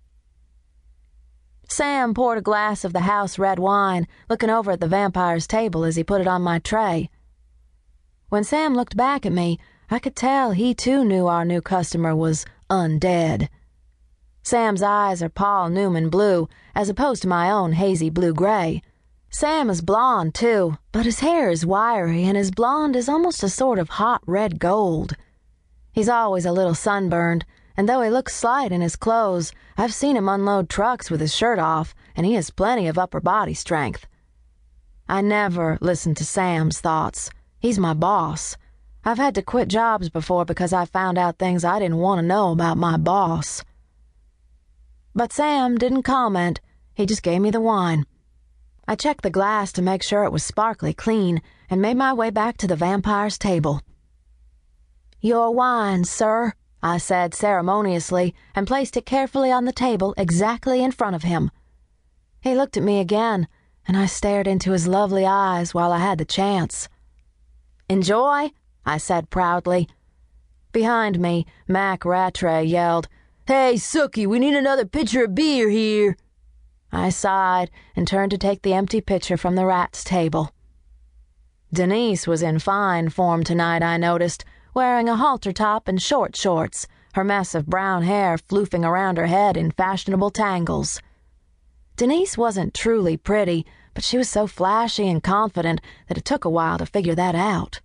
Sam poured a glass of the house red wine, looking over at the vampire's table as he put it on my tray. When Sam looked back at me, I could tell he too knew our new customer was undead. Sam's eyes are Paul Newman blue, as opposed to my own hazy blue-gray. Sam is blonde, too, but his hair is wiry, and his blonde is almost a sort of hot red gold. He's always a little sunburned, and though he looks slight in his clothes, I've seen him unload trucks with his shirt off, and he has plenty of upper body strength. I never listened to Sam's thoughts. He's my boss. I've had to quit jobs before because I found out things I didn't want to know about my boss. But Sam didn't comment. He just gave me the wine. I checked the glass to make sure it was sparkly clean and made my way back to the vampire's table. "Your wine, sir," I said ceremoniously and placed it carefully on the table exactly in front of him. He looked at me again, and I stared into his lovely eyes while I had the chance. "Enjoy," I said proudly. Behind me, Mac Rattray yelled, "Hey, Sookie, we need another pitcher of beer here." I sighed and turned to take the empty pitcher from the rat's table. Denise was in fine form tonight, I noticed, wearing a halter top and short shorts, her mess of brown hair floofing around her head in fashionable tangles. Denise wasn't truly pretty, but she was so flashy and confident that it took a while to figure that out.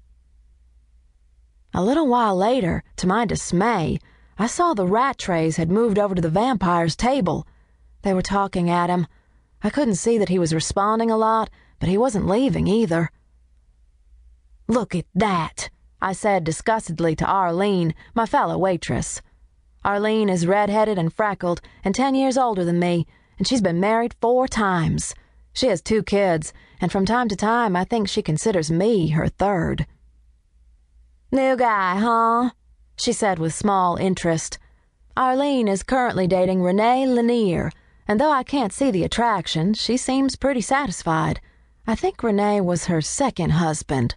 A little while later, to my dismay, I saw the Rattrays had moved over to the vampire's table. They were talking at him. I couldn't see that he was responding a lot, but he wasn't leaving either. "Look at that," I said disgustedly to Arlene, my fellow waitress. Arlene is red-headed and freckled and ten years older than me, and she's been married four times. She has two kids, and from time to time I think she considers me her third. "New guy, huh?" she said with small interest. Arlene is currently dating Renee Lanier, and though I can't see the attraction, she seems pretty satisfied. I think Renee was her second husband.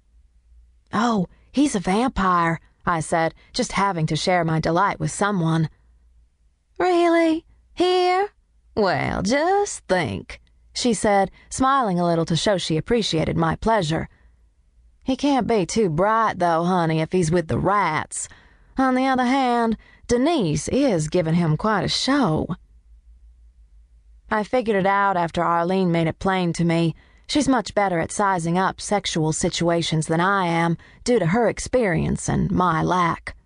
"Oh, he's a vampire," I said, just having to share my delight with someone. "Really? Here? Well, just think," she said, smiling a little to show she appreciated my pleasure. "He can't be too bright, though, honey, if he's with the rats. On the other hand, Denise is giving him quite a show." I figured it out after Arlene made it plain to me. She's much better at sizing up sexual situations than I am, due to her experience and my lack.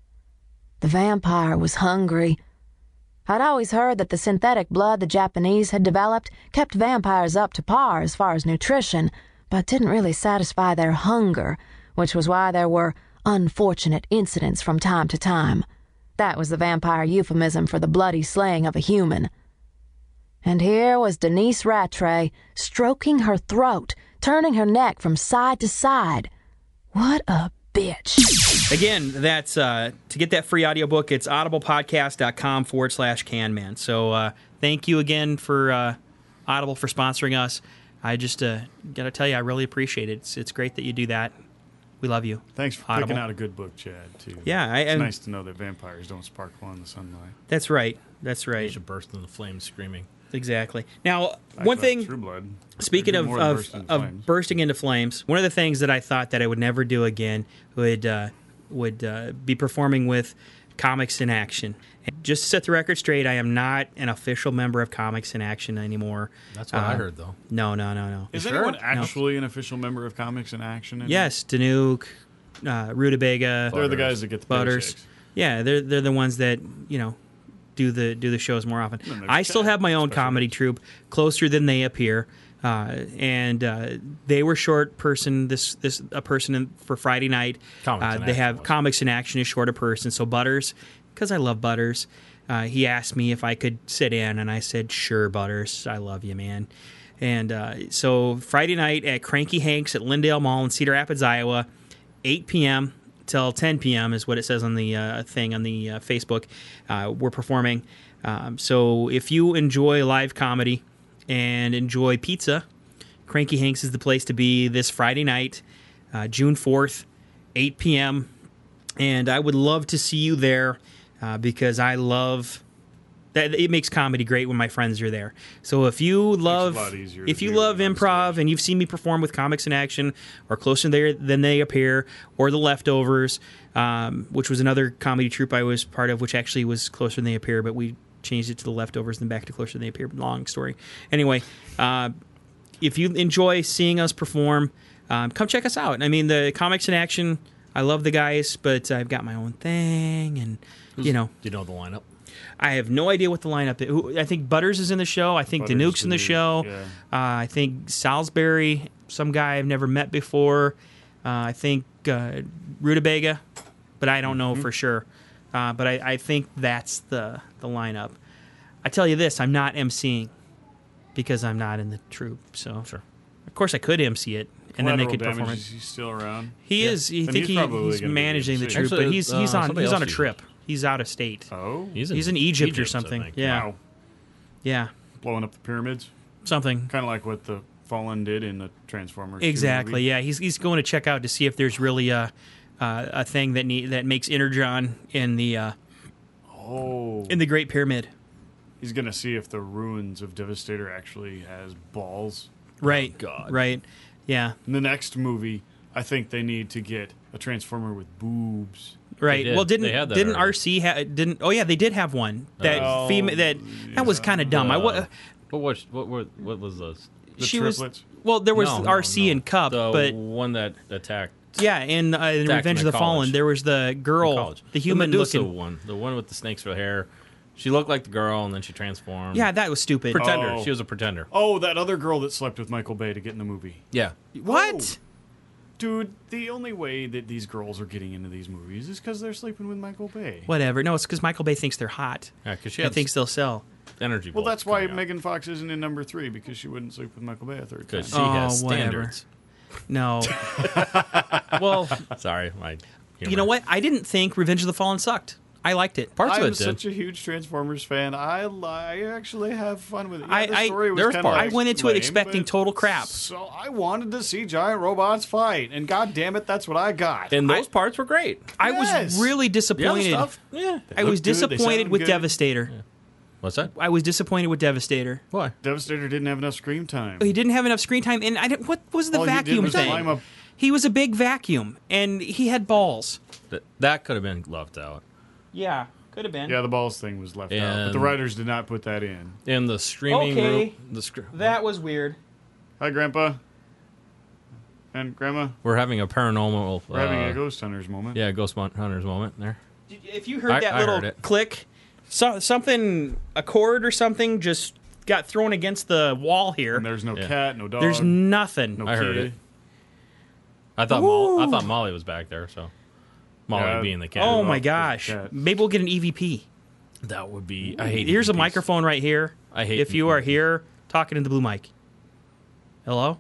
The vampire was hungry. I'd always heard that the synthetic blood the Japanese had developed kept vampires up to par as far as nutrition, but didn't really satisfy their hunger, which was why there were unfortunate incidents from time to time. That was the vampire euphemism for the bloody slaying of a human. And here was Denise Rattray, stroking her throat, turning her neck from side to side. What a bitch. Again, that's uh, to get that free audiobook, it's audiblepodcast.com forward slash canman. So uh, thank you again for uh, Audible for sponsoring us. I just uh, got to tell you, I really appreciate it. It's, it's great that you do that. We love you. Thanks for Audible. picking out a good book, Chad, too. Yeah. I, it's I'm, nice to know that vampires don't sparkle in the sunlight. That's right. That's You right. should burst into flames screaming. Exactly. Now, Back one to thing, True Blood. speaking They of, do more than of, burst into of flames. bursting into flames, one of the things that I thought that I would never do again would, uh, would uh, be performing with Comics in Action. And just to set the record straight, I am not an official member of Comics in Action anymore. That's what Uh, I heard, though. No, no, no, no. Is sure? anyone No. actually an official member of Comics in Action? anymore? Yes, Danuke, uh, Rutabaga, They're the Butters. guys that get the Butters. paychecks. Yeah, they're they're the ones that, you know, do the do the shows more often. And there's I still Chad, have my own special comedy guest. troupe, Closer Than They Appear, uh, and uh, they were short person. This this a person in, for Friday night. Comics uh, in they Action have was. Comics in Action is short a person. So Butters, because I love Butters, uh, he asked me if I could sit in, and I said, "Sure, Butters, I love you, man." And uh, so Friday night at Cranky Hank's at Lindale Mall in Cedar Rapids, Iowa, eight p.m. till ten p.m. is what it says on the uh, thing on the uh, Facebook. Uh, we're performing. Um, so if you enjoy live comedy and enjoy pizza, Cranky Hank's is the place to be this Friday night, uh, June fourth, eight p.m. And I would love to see you there uh, because I love that. It makes comedy great when my friends are there. So if you love, lot easier if to you do love on improv stage. and you've seen me perform with Comics in Action or Closer There Than They Appear or The Leftovers, um, which was another comedy troupe I was part of, which actually was Closer Than They Appear, but we changed it to The Leftovers and back to Closer Than They Appear. Long story. Anyway, uh, if you enjoy seeing us perform, um, come check us out. I mean, the Comics in Action, I love the guys, but I've got my own thing, and you know, Do you know the lineup? I have no idea what the lineup is. Who- I think Butters is in the show. I think Butters, Danuke's in the Danuke, show. yeah. Uh, I think Salisbury some guy I've never met before. Uh, I think uh, Rutabaga, but I don't know Mm-hmm. for sure. Uh, but I, I think that's the, the lineup. I tell you this, I'm not emceeing because I'm not in the troupe. So, Sure. of course, I could M C it, and then they could Collateral perform Damage, it. is he still around? He is. You Then think he's he, probably he's gonna be managing the M C. troupe, but Actually, he's uh, he's on somebody he's on a else trip. He's out of state. Oh, He's in, He's in Egypt, or Egypt, I something. think. Yeah, wow. yeah, Blowing up the pyramids. something. Kind of like what the Fallen did in the Transformers. two Exactly. movie. Yeah, he's he's going to check out to see if there's really a uh, a thing that need, that makes Energon in the uh, Oh. in the Great Pyramid. He's going to see if the ruins of Devastator actually has balls. Right. God. Right. Yeah. In the next movie, I think they need to get a Transformer with boobs. Right. did. Well, didn't They had that didn't already. R C ha- didn't? Oh yeah, they did have one that Oh, fema- that that was kind of dumb. I Uh, wa- What was what what, what was those? The she triplets. was well. There was No, no, R C no. and Cup, the but one that attacked yeah, in, uh, in Attack Revenge in of the the Fallen, college. there was the in girl, college. the human Medusa looking. one, the one with the snakes for hair. She looked like the girl, and then she transformed. Yeah, that was stupid. pretender. Oh. She was a pretender. Oh, that other girl that slept with Michael Bay to get in the movie. Yeah, What? Dude, the only way that these girls are getting into these movies is because they're sleeping with Michael Bay. Whatever. No, it's because Michael Bay thinks they're hot. yeah, because she He had thinks they'll sell. energy. Well, bolts that's why coming out. Megan Fox isn't in number three, because she wouldn't sleep with Michael Bay a third time. Because she Oh, has whatever. standards. No. Well, Sorry, my. Humor. you know what? I didn't think Revenge of the Fallen sucked. I liked it. Parts of I'm it did. such a huge Transformers fan. I, li- I actually have fun with it. Yeah, I- the I- story was there's kinda parts. I went into it lame, expecting but- total crap. So I wanted to see giant robots fight, and god damn it, that's what I got. and those parts were great. I Yes. was really The other disappointed. stuff, yeah. I was look good, they disappointed sound with good. Devastator. What's that? I was disappointed with Devastator. Why? Devastator didn't have enough screen time. He didn't have enough screen time, and I didn't, what was the All he did vacuum was thing? climb up- He was a big vacuum, and he had balls. That, that could have been left out. Yeah, could have been. Yeah, the balls thing was left out, but the And- writers did not put that in. In the streaming Okay. group, the scr- That was weird. Hi, Grandpa. And Grandma. we're having a paranormal. We're having uh, a Ghost Hunters moment. Yeah, Ghost Hunters moment there. Did- If you heard I- that I little heard it. click, so, something, a cord or something, just got thrown against the wall here. And there's no Yeah. cat, no dog. There's nothing. no I heard kid. it. I thought Mo- I thought Molly was back there, so Molly Yeah. being the cat. Oh Cat. my Cat. gosh! Maybe we'll get an E V P. That would be. I hate. Here's a E V Ps. microphone right here. I hate If you are E V Ps. here talking to the blue mic. Hello?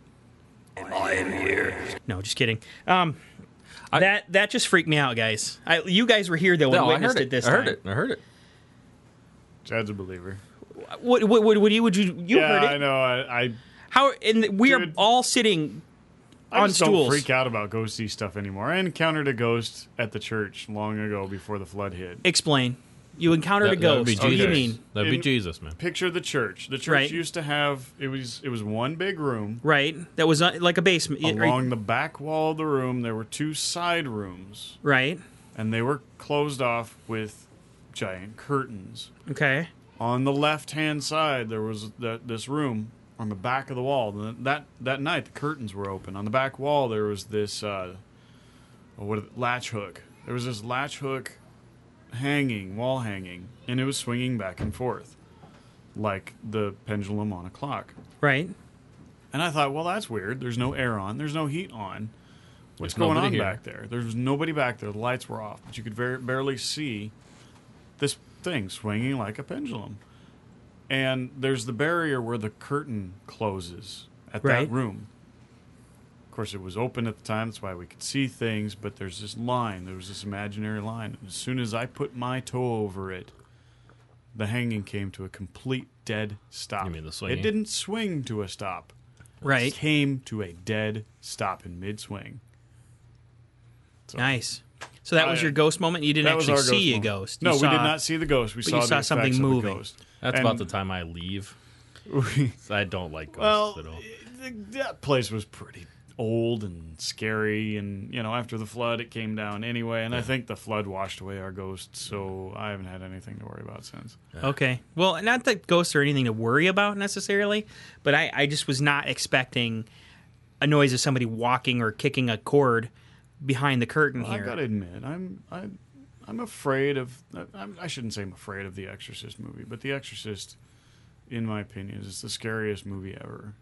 I am here. No, just kidding. Um, I- that that just freaked me out, guys. I, you guys were here though and No, I witnessed heard it. it. this I heard time. it. I heard it. Chad's a believer. What, what, what, what do you would you you yeah, heard it? I know. I, I, How and we are Dude. all sitting I on just stools. don't freak out about ghosty stuff anymore. I encountered a ghost at the church long ago before the flood hit. Explain. You encountered That- a that would ghost. be What do you Jesus. mean? That'd be In- Jesus, man. Picture the church. The church Right. used to have it was it was one big room. Right. That was uh, like a basement. Right. Along the back wall of the room, there were two side rooms, Right. and they were closed off with giant curtains. Okay. On the left-hand side, there was that this room on the back of the wall. Th- That that night, the curtains were open. On the back wall, there was this uh, what latch hook. There was this latch hook hanging, wall hanging, and it was swinging back and forth like the pendulum on a clock. Right. And I thought, well, that's weird. There's no air on. There's no heat on. What's There's going nobody on here. back there? There was nobody back there. The lights were off, but you could very, barely see this thing swinging like a pendulum. And there's the barrier where the curtain closes at Right. that room. Of course, it was open at the time. That's why we could see things. But there's this line. There was this imaginary line. As soon as I put my toe over it, the hanging came to a complete dead stop. You mean the swinging? It didn't swing to a stop. Right. It came to a dead stop in mid-swing. So Nice. So that was I- your ghost moment. You didn't that was actually our see a moment. ghost. No, You we saw- did not see the ghost. We but saw, you the saw effects something of the moving. ghost. That's And about the time I leave. we- I don't like ghosts well, at all. th- that place was pretty old and scary, and you know, after the flood, it came down anyway. And I think the flood washed away our ghosts, so I haven't had anything to worry about since. Okay. Well, not that ghosts are anything to worry about necessarily, but I, I just was not expecting a noise of somebody walking or kicking a cord behind the curtain Well, I here. gotta admit, I'm I, I'm afraid of. I'm, I shouldn't say I'm afraid of the Exorcist movie, but the Exorcist, in my opinion, is the scariest movie ever.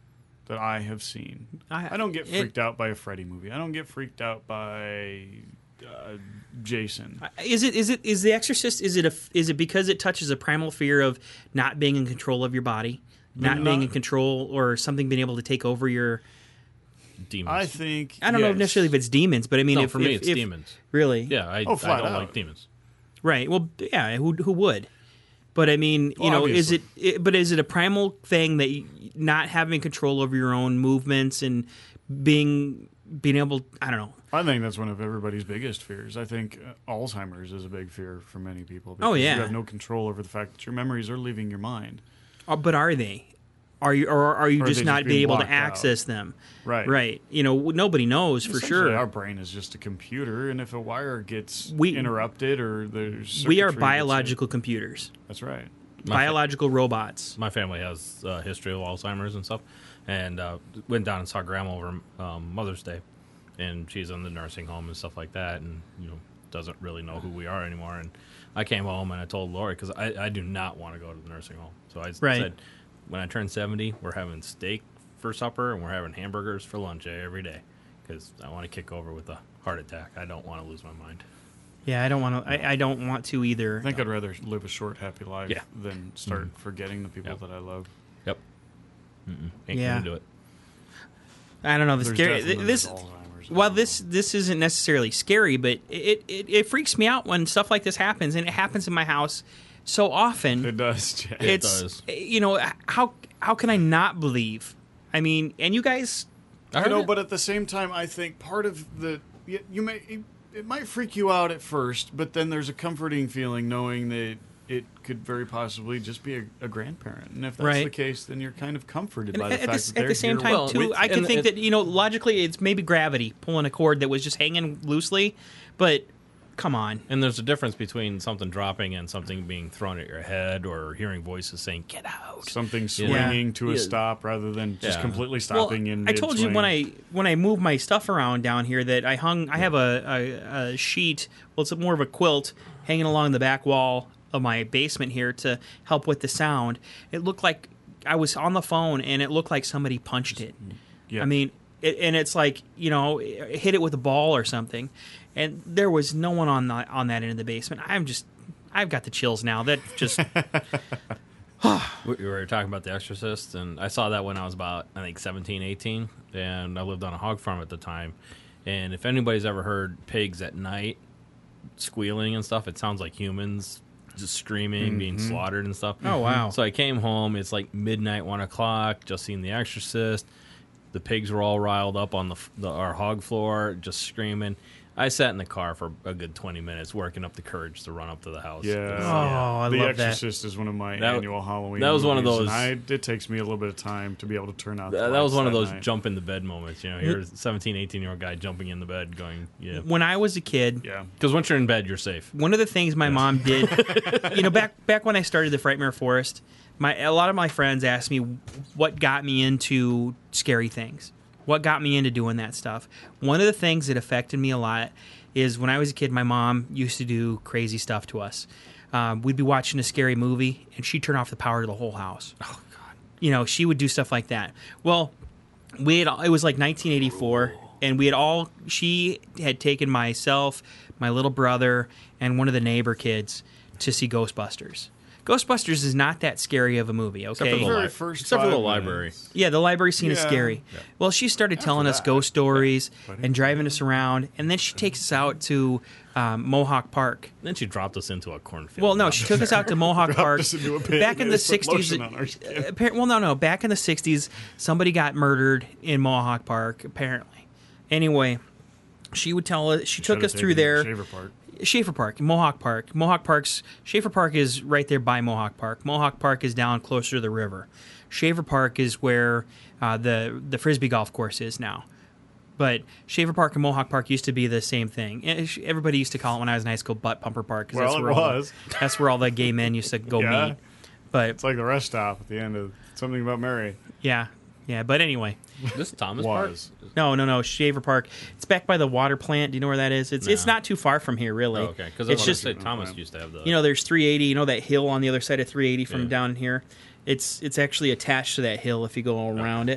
that I have seen. I- I, don't get it- freaked out by a Freddy movie. I don't get freaked out by uh, Jason. Is it is it is The Exorcist? Is it a is it because it touches a primal fear of not being in control of your body, not No. being in control, or something being able to take over your? Demons. I think I don't know yes. necessarily if it's demons, but I mean, no, if, for me, if- it's if- demons. Really? Yeah, I, Oh, I flat don't out. like demons. Right. Well, yeah. Who who would? But I mean, you Well, know, is it, obviously. it? But is it a primal thing that you, not having control over your own movements and being being able? I don't know. I think that's one of everybody's biggest fears. I think uh, Alzheimer's is a big fear for many people. Oh, because yeah. You have no control over the fact that your memories are leaving your mind. Uh, but are they? Are you or are you Or are just they not just being being able to blocked out? access them? Right. Right. You know, nobody knows for Essentially, sure. Our brain is just a computer, and if a wire gets We- interrupted or there's we are circuitry that's- biological computers, That's right. My fa- biological robots. My family has a history of Alzheimer's and stuff, and uh, went down and saw Grandma over um, Mother's Day, and she's in the nursing home and stuff like that, and you know doesn't really know who we are anymore. And I came home and I told Lori because I, I do not want to go to the nursing home, so I s- Right. said when I turn seventy, we're having steak for supper and we're having hamburgers for lunch every day because I want to kick over with a heart attack. I don't want to lose my mind. Yeah, I don't want to. I, I don't want to either. I think I'd rather live a short, happy life Yeah. than start forgetting the people Yep. that I love. Yep. Mm-mm. Ain't Yeah. gonna do it. I don't know. The There's scary. definitely This. Alzheimer's. While this this isn't necessarily scary, but it, it it freaks me out when stuff like this happens, and it happens in my house so often. It does, Jack. It it's does. you know how how can I not believe? I mean, and you guys. I You heard know, it. but at the same time, I think part of the you, you may it might freak you out at first, but then there's a comforting feeling knowing that it could very possibly just be a, a grandparent, and if that's Right. the case, then you're kind of comforted And by the at, fact the, that at they're the same here time, Well, too, with- I can and think it- that you know logically it's maybe gravity pulling a cord that was just hanging loosely, but come on. And there's a difference between something dropping and something being thrown at your head or hearing voices saying, get out. something Yeah. swinging to a Yeah. stop rather than just Yeah. completely stopping in. I told you mid-swing. when I when I moved my stuff around down here that I hung. I have a, a, a sheet. Well, it's more of a quilt hanging along the back wall of my basement here to help with the sound. It looked like I was on the phone, and it looked like somebody punched it. Yeah. I mean, it, and it's like you know, hit it with a ball or something. And there was no one on the, on that end of the basement. I'm just, I've got the chills now. That just. We we were talking about The Exorcist, and I saw that when I was about, I think, seventeen, eighteen, and I lived on a hog farm at the time. And if anybody's ever heard pigs at night squealing and stuff, it sounds like humans just screaming, being slaughtered and stuff. Oh, wow. So I came home, it's like midnight, one o'clock, just seen The Exorcist. The pigs were all riled up on the, f- the our hog floor, just screaming. I sat in the car for a good twenty minutes, working up the courage to run up to the house. Yeah. Oh, I the love that. Exorcist is one of my That- annual Halloween. that was one of movies, and those- I, it takes me a little bit of time to be able to turn out. the That, that was lights one of that those night. jump in the bed moments. You know, you're a seventeen, eighteen year old guy jumping in the bed going, yeah. When I was a kid, Yeah. Because once you're in bed, you're safe. one of the things my mom did, you know, back back when I started the Frightmare Forest, my a lot of my friends asked me what got me into scary things, what got me into doing that stuff. One of the things that affected me a lot is when I was a kid, my mom used to do crazy stuff to us. Um, we'd be watching a scary movie, and she'd turn off the power to the whole house. Oh God! You know, she would do stuff like that. Well, we had it was like nineteen eighty-four, and we had all she had taken myself, my little brother, and one of the neighbor kids to see Ghostbusters. Ghostbusters is not that scary of a movie, Except okay? for the, Very li- first except for the five library. minutes. Yeah, the library scene is Yeah. scary. Yeah. Well, she started telling us that. ghost stories Buddy. and driving us around, and then she takes us out to um, Mohawk Park. Then she dropped us into a cornfield. Well, no, she took us out to Mohawk Park us into a pit back in and the put sixties. lotion on our skin. Appar- well, no, no, back in the sixties, somebody got murdered in Mohawk Park. Apparently, anyway, she would tell us. She took Should've us through taken there. Shaver Park. Schaefer Park, Mohawk Park. Mohawk Park's Schaefer Park is right there by Mohawk Park. Mohawk Park is down closer to the river. Schaefer Park is where uh, the the frisbee golf course is now. But Schaefer Park and Mohawk Park used to be the same thing. Eh, sh- Everybody used to call it when I was in high school Butt Pumper Park. 'Cause Well, that's it where all was. The, that's where all the gay men used to go Yeah. meet. But It's like the rest stop at the end of Something About Mary. yeah, yeah. But anyway, this Thomas Was. Park? no, no, no. Shaver Park. It's back by the water plant. Do you know where that is? It's it's No. not too far from here, really. Oh, okay, because it's I just just say Thomas used to have the. you know, there's three eighty. You know that hill on the other side of three eighty from Yeah. down here. It's it's actually attached to that hill if you go around it.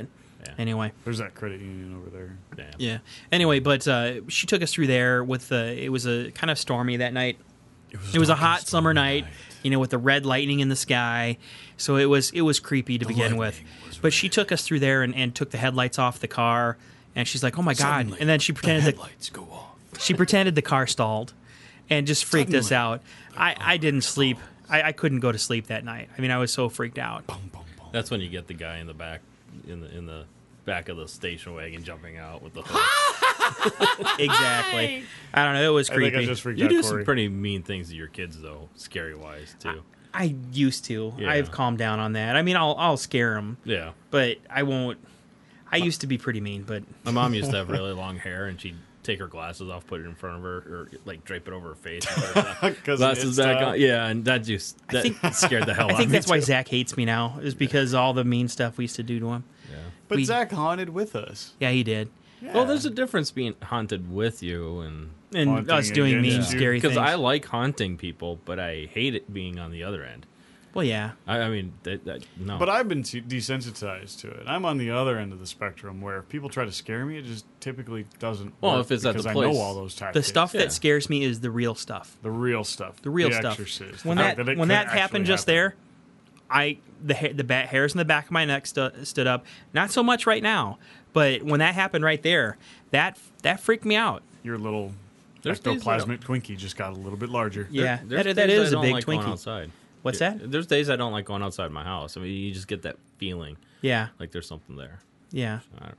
Anyway. There's that credit union over there. Damn. Yeah. Anyway, but uh, she took us through there with the. It was a kind of stormy that night. It was, It was a hot summer night, you know, with the red lightning in the sky. So it was it was creepy to begin with. But she took us through there and, and took the headlights off the car, and she's like, "Oh my god!" Suddenly, And then she pretended the the headlights go off. she pretended the car stalled, and just freaked us Suddenly. out. I, I didn't sleep. I, I couldn't go to sleep that night. I mean, I was so freaked out. Boom, boom, boom. That's when you get the guy in the back, in the in the back of the station wagon, jumping out with the hood. Exactly. I don't know. It was I think creepy. I just freaked You out do Corey. some pretty mean things to your kids, though, scary wise too. I used to. Yeah. I've calmed down on that. I mean, I'll I'll scare them, Yeah. but I won't. I used to be pretty mean, but My mom used to have really long hair, and she'd take her glasses off, put it in front of her, or like drape it over her face. And put her 'Cause glasses it's, back uh, on. Yeah, and that just that think- scared the hell I out think of me. that's why too. Zach hates me now, is because all the mean stuff we used to do to him. Yeah. But we- Zach haunted with us. Yeah, he did. Well, there's a difference being haunted with you and And Haunting us doing mean, against you. scary things. because I like haunting people, but I hate it being on the other end. well, yeah. I, I mean, that, that, no. But I've been t- desensitized to it. I'm on the other end of the spectrum where if people try to scare me, it just typically doesn't Well, work if it's at the because I place- know all those The tactics. stuff Yeah. that scares me is the real stuff. The real stuff. The real the stuff. Exorcist. When The that, fact it when could that actually happened just happen. there, I the ha- the bat hairs in the back of my neck stu- stood up. Not so much right now, but when that happened right there, that that freaked me out. Your little There's days I ectoplasmic Twinkie just got a little bit larger. Yeah, There's that, that days is I a don't big like going Twinkie. outside. What's Yeah, that? There's days I don't like going outside my house. I mean, you just get that feeling Yeah, like there's something there. yeah. I don't know.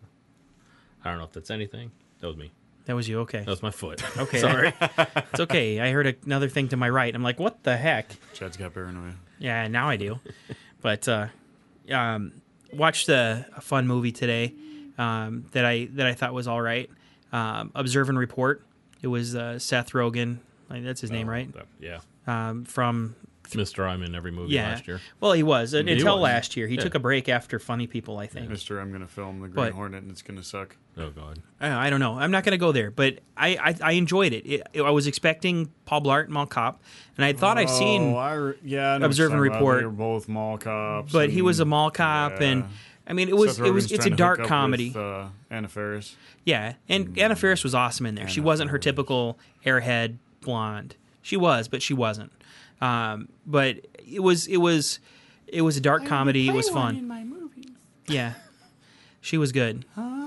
I don't know if that's anything. That was me. That was you. Okay, That was my foot. okay. Sorry. It's okay. I heard another thing to my right. I'm like, what the heck? Chad's got paranoia. Yeah, now I do. But uh, um, watched a, a fun movie today um, that I that I thought was all right. Um, Observe and Report. It was uh, Seth Rogen. Like, that's his name, Oh, right? that- yeah. Um, from Mister I'm in every movie yeah. last year. Well, he was uh, He until was. last year. He Yeah. took a break after Funny People, I think. Mister I'm going to film The Green But- Hornet and it's going to suck. Oh, God. I, I don't know. I'm not going to go there, but I, I, I enjoyed it. It, it. I was expecting Paul Blart, Mall Cop, and I thought I've seen, Oh, I re- yeah, I know Observe what and you're talking about. Report. They were both mall cops. but he was a and- mall cop, yeah. and I mean, it was Seth it was Rogen's it's a trying to dark hook up comedy. With, uh, Anna Faris. Yeah, and Anna Faris was awesome in there. She Anna wasn't her Faris. typical airhead blonde. She was, but she wasn't. Um, but it was it was it was a dark comedy. It was fun. Yeah, she was good.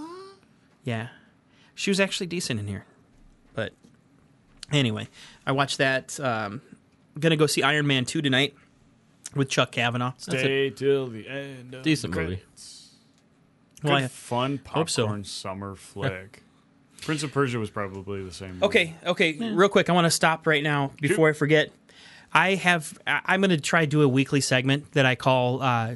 Yeah, she was actually decent in here. But anyway, I watched that. Um, gonna go see Iron Man two tonight with Chuck Kavanaugh. That's it. Stay till the end. Of Decent the movie. credits. Well, Good, I- fun hope so. popcorn summer flick. Prince of Persia was probably the same. movie. Okay, okay, real quick. I want to stop right now before I forget. I have. I- I'm going to try to do a weekly segment that I call. Uh,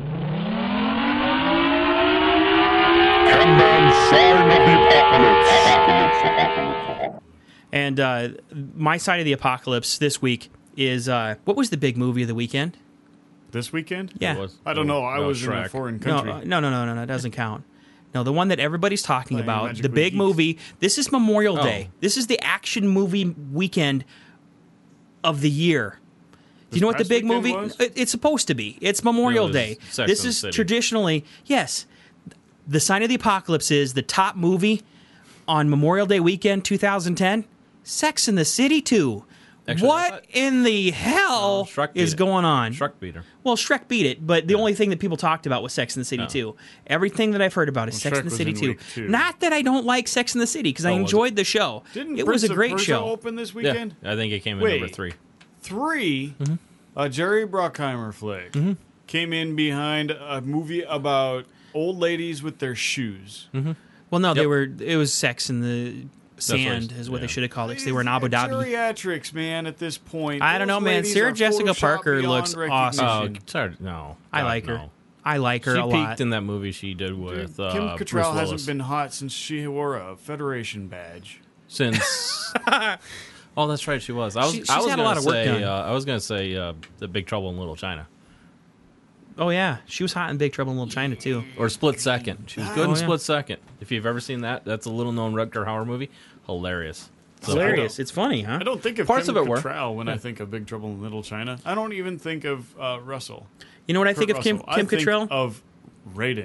and uh, my side of the apocalypse this week is uh, what was the big movie of the weekend? This weekend? Yeah. It was- I don't know. I no, was in a Shrek. foreign No, country. uh, no, no, no, no, no. It doesn't count. No, the one that everybody's talking Playing about, Magic the with big Geeks. movie. This is Memorial Oh. Day. This is the action movie weekend of the year. Do you know what the past big weekend movie? was? It- It's supposed to be. It's Memorial No, it was Day. Sex This and the is City. traditionally yes. The Sign of the Apocalypse is the top movie on Memorial Day weekend, two thousand ten. Sex in the City two. Actually, I what thought- in the hell No, Shrek beat is it. going on? Shrek beater. Well, Shrek beat it, but the only thing that people talked about was Sex in the City Oh. two. Everything that I've heard about is Well, Sex Shrek in the was City in two. week two. Not that I don't like Sex in the City, because I Oh, was it? enjoyed the show. Didn't it Prince was a of great Persia show. open this Yeah, weekend? I think it came in Wait. number three. Three, Mm-hmm. a Jerry Bruckheimer flick came in behind a movie about old ladies with their shoes. Well, no, they Yep. were. It was Sex in the Sand, what- is what they yeah. should have called it. 'Cause they were in Abu It's Dhabi. Geriatrics, man. At this point, I don't know, Those man. ladies Sarah are Jessica Photoshopped Parker beyond looks recognition. awesome. Oh, sorry, no. I God, like her. no. I like her She a peaked lot. in that movie she did with uh, Kim Bruce Cattrall Willis. hasn't been hot since she wore a Federation badge. since. Oh, that's right. She was. I was. She- she's I was had a gonna lot of work say, done. Uh, I was going to say uh, the Big Trouble in Little China Oh yeah, she was hot in Big Trouble in Little China too. or Split Second. She was good Oh, in yeah. Split Second. If you've ever seen that, that's a little known Rutger Hauer movie. Hilarious. So- Hilarious. It's funny, huh? I don't think of Parts Kim of it were. Cattrall when I think of Big Trouble in Little China. I don't even think of uh, Russell. You know what I Kurt think of Kim Russell. Kim I think Cattrall? of Raiden.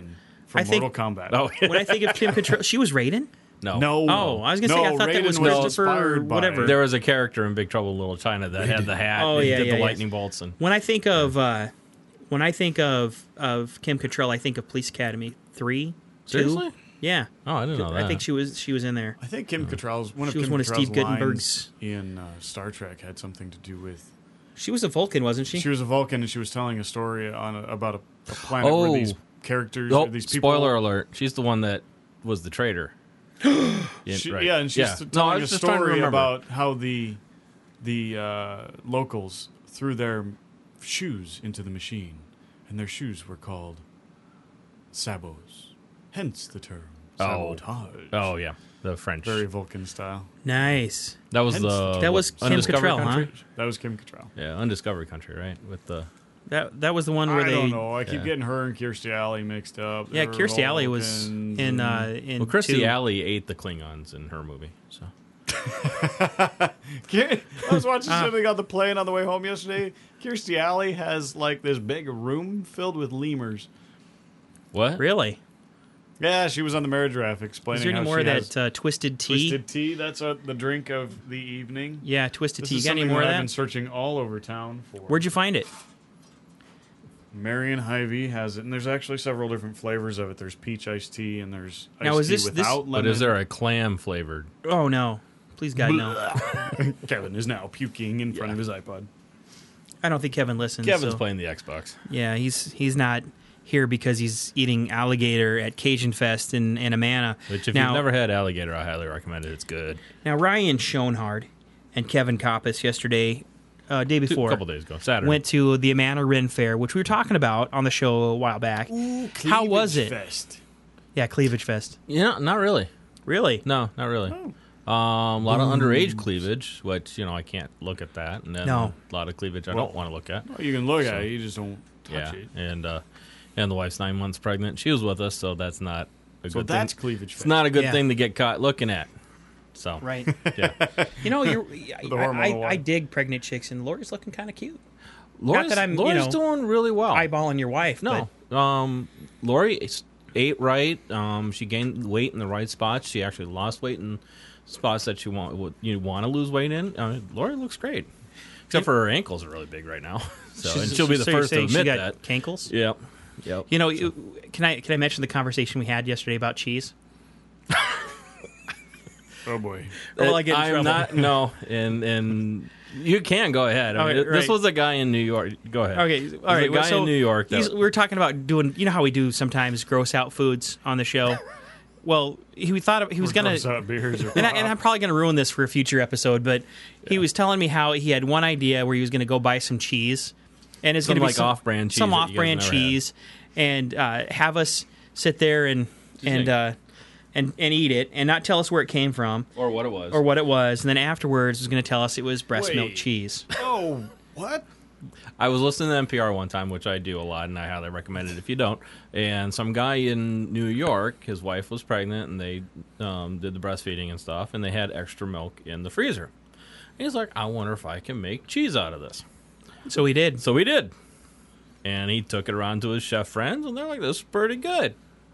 from I think- Mortal Kombat. Oh, When I think of Kim Cattrall, she was Raiden. no. No. Oh, I was gonna no, say I thought that Raiden was was Christopher inspired by- whatever. There was a character in Big Trouble in Little China that had the hat Oh, and yeah, did yeah, the yeah. lightning bolts. And When I think of uh, when I think of of Kim Cattrall, I think of Police Academy three. two. Seriously? Yeah. Oh, I didn't know that. I think she was she was in there. I think Kim Cattrall's one of She was Kim one of Cattrall's Steve Guttenberg's- lines in uh, Star Trek had something to do with. She was a Vulcan, wasn't she? She was a Vulcan, and she was telling a story on a, about a, a planet where Oh. these characters, Oh, or these people. spoiler alert. She's the one that was the traitor. yeah, She, right. Yeah, and she's Yeah. t- No, I telling was a just trying to story remember. about how the the uh, locals threw their shoes into the machine, and their shoes were called sabots. Hence the term Oh. sabotage. Oh, yeah. The French. Very Vulcan style. Nice. that was Hence- the. That was what, Kim Undiscovered Cattrall, huh? Country? That was Kim Cattrall. Yeah, Undiscovered Country, right? With the. That that was the one where I they. don't know. I keep yeah. getting her and Kirstie Alley mixed up. Yeah, They're Kirstie Alley was Vulcans in and- uh, in Well, Kirstie two. Alley ate the Klingons in her movie. So. I was watching Ah. something on the plane on the way home yesterday. Kirstie Alley has like this big room filled with lemurs. What? Really? Yeah, she was on the Marriage Raft explaining Is there any how more she of has that uh, twisted tea? twisted tea. That's uh the drink of the evening. Yeah, twisted This tea. You is got any something more that of I've been that? searching all over town for. Where'd you find it? Marion Hy-Vee has it, and there's actually several different flavors of it. There's peach iced tea, and there's iced Now, is tea this- this- without But lemon. is there a clam flavored? Oh no! Please God no! Kevin is now puking in front of his iPod. I don't think Kevin listens. Kevin's so- playing the Xbox. Yeah, he's he's not here because he's eating alligator at Cajun Fest in, in Amana. Which, if now, you've never had alligator, I highly recommend it. It's good. now Ryan Schoenhard and Kevin Koppas yesterday, uh, day Two, before, a couple days ago, Saturday. went to the Amana Ren Fair, which we were talking about on the show a while back. How was Cleavage it? Fest. Yeah, Cleavage Fest. Yeah, not really. Really? No, not really. Um, a lot of underage cleavage, which, you know, I can't look at that. And then No. a lot of cleavage I Well, don't want to look at. Well, you can look So- at it, you just don't touch Yeah, it. and uh, and the wife's nine months pregnant. She was with us, so that's not a So good that's thing. cleavage It's fest. not a good Yeah. thing to get caught looking at. So Right. yeah, You know, you're, I, hormonal I, one. I dig pregnant chicks, and Lori's looking kind of cute. Lori's, that I'm, you Lori's know, doing really well. Eyeballing your wife. No, um, Lori s- ate right. Um, she gained weight in the right spots. She actually lost weight in spots that you want what you want to lose weight in. I mean, Lori looks great, except for her ankles are really big right now. So, She's- and she'll be the so you're first to saying admit she got that. cankles. Yep. Yep. You know, you, can I can I mention the conversation we had yesterday about cheese? Oh boy. Or will I get in I'm trouble? not. No, and and you can go ahead. I mean, Okay, This right. was a guy in New York. Go ahead. Okay, There's all right. A guy so in New York. he's- That, we were talking about doing. You know how we do sometimes gross out foods on the show. Well, he we thought of, he was gonna. Gross out beers or And, I, and I'm probably going to ruin this for a future episode, but he was telling me how he had one idea where he was going to go buy some cheese, and it's Some, going to be like, some off-brand cheese some that you guys off-brand never cheese, and uh, have us sit there and and think. uh, and and eat it, and not tell us where it came from or what it was. or what it was, and then afterwards was going to tell us it was breast milk Wait. cheese. Oh, what? I was listening to N P R one time, which I do a lot, and I highly recommend it if you don't. And some guy in New York, his wife was pregnant, and they um, did the breastfeeding and stuff, and they had extra milk in the freezer. And he's like, I wonder if I can make cheese out of this. So he did. So he did. And he took it around to his chef friends, and they're like, this is pretty good.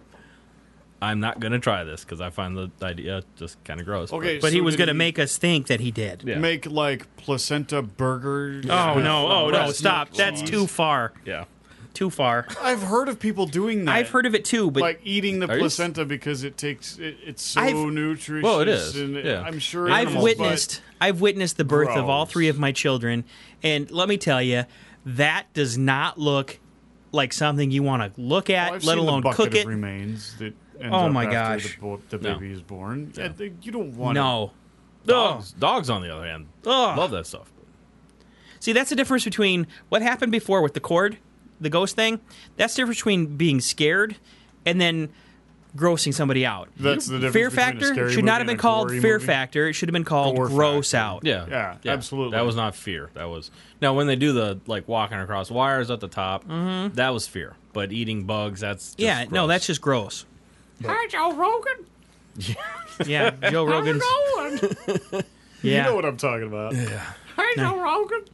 I'm not going to try this because I find the idea just kind of gross. Okay, But he so was did going to make us think that he did. Yeah. make like placenta burgers. Oh no! Oh no! breast Stop! milk That's cheese. too far. But, yeah. Too far. I've heard of people doing that. I've heard of it too, but like eating the Are you s- placenta because it takes it, it's so I've- nutritious. Well, it is, And yeah. I'm sure I've animals, witnessed I've witnessed the birth of all Gross. three of my children, and let me tell you, that does not look like something you want to look but- at, Well, I've let seen alone the bucket cook of it. remains that ends Oh up my after gosh. the, bo- the No. baby is born. Yeah, they- you don't want No. Dogs, dogs, on the other hand, Ugh. love that stuff. See, that's the difference between what happened before with the cord, the ghost thing. That's the difference between being scared and then grossing somebody out. That's the difference Fear between a Factor scary should not movie have been and a called gory Fear movie. Factor. It should have been called Gore Gross Factor. Out. Yeah, Yeah, absolutely. That was not fear. That was now when they do the like walking across wires at the top. Mm-hmm. That was fear. But eating bugs, that's just Yeah, no, gross. that's just gross. Hi, Joe Rogan. Yeah, Joe Rogan's. How's it going? Yeah. You know what I'm talking about. Hi, Joe Rogan.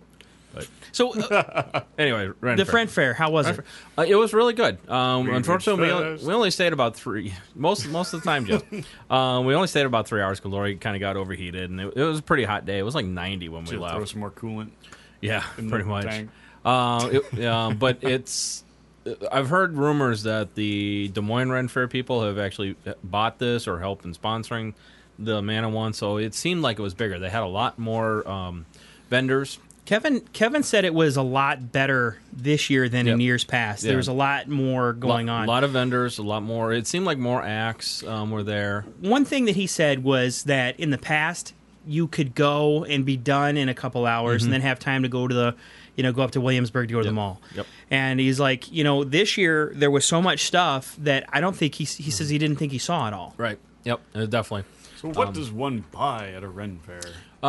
But So uh, anyway, Ren the Fair. Friend Fair, how was it? Uh, it was really good. Um, Really unfortunately, we good only, fest. we only stayed about three most most of the time. Just um, we only stayed about three hours because Lori kind of got overheated, and it, it was a pretty hot day. It was like ninety when we Just left. throw some more coolant Yeah, in pretty the much. tank. Uh, it, yeah, but it's. I've heard rumors that the Des Moines Ren Fair people have actually bought this or helped in sponsoring the Mana one, so it seemed like it was bigger. They had a lot more um, vendors. Kevin Kevin said it was a lot better this year than in Yep. years past. Yeah. There was a lot more going lot, on. A lot of vendors, a lot more. It seemed like more acts um, were there. One thing that he said was that in the past you could go and be done in a couple hours and then have time to go to the, you know, go up to Williamsburg to go to the Yep. mall. Yep. And he's like, you know, this year there was so much stuff that I don't think he he says he didn't think he saw it all. Right. Yep. uh, Definitely. So what does one buy at a Ren Fair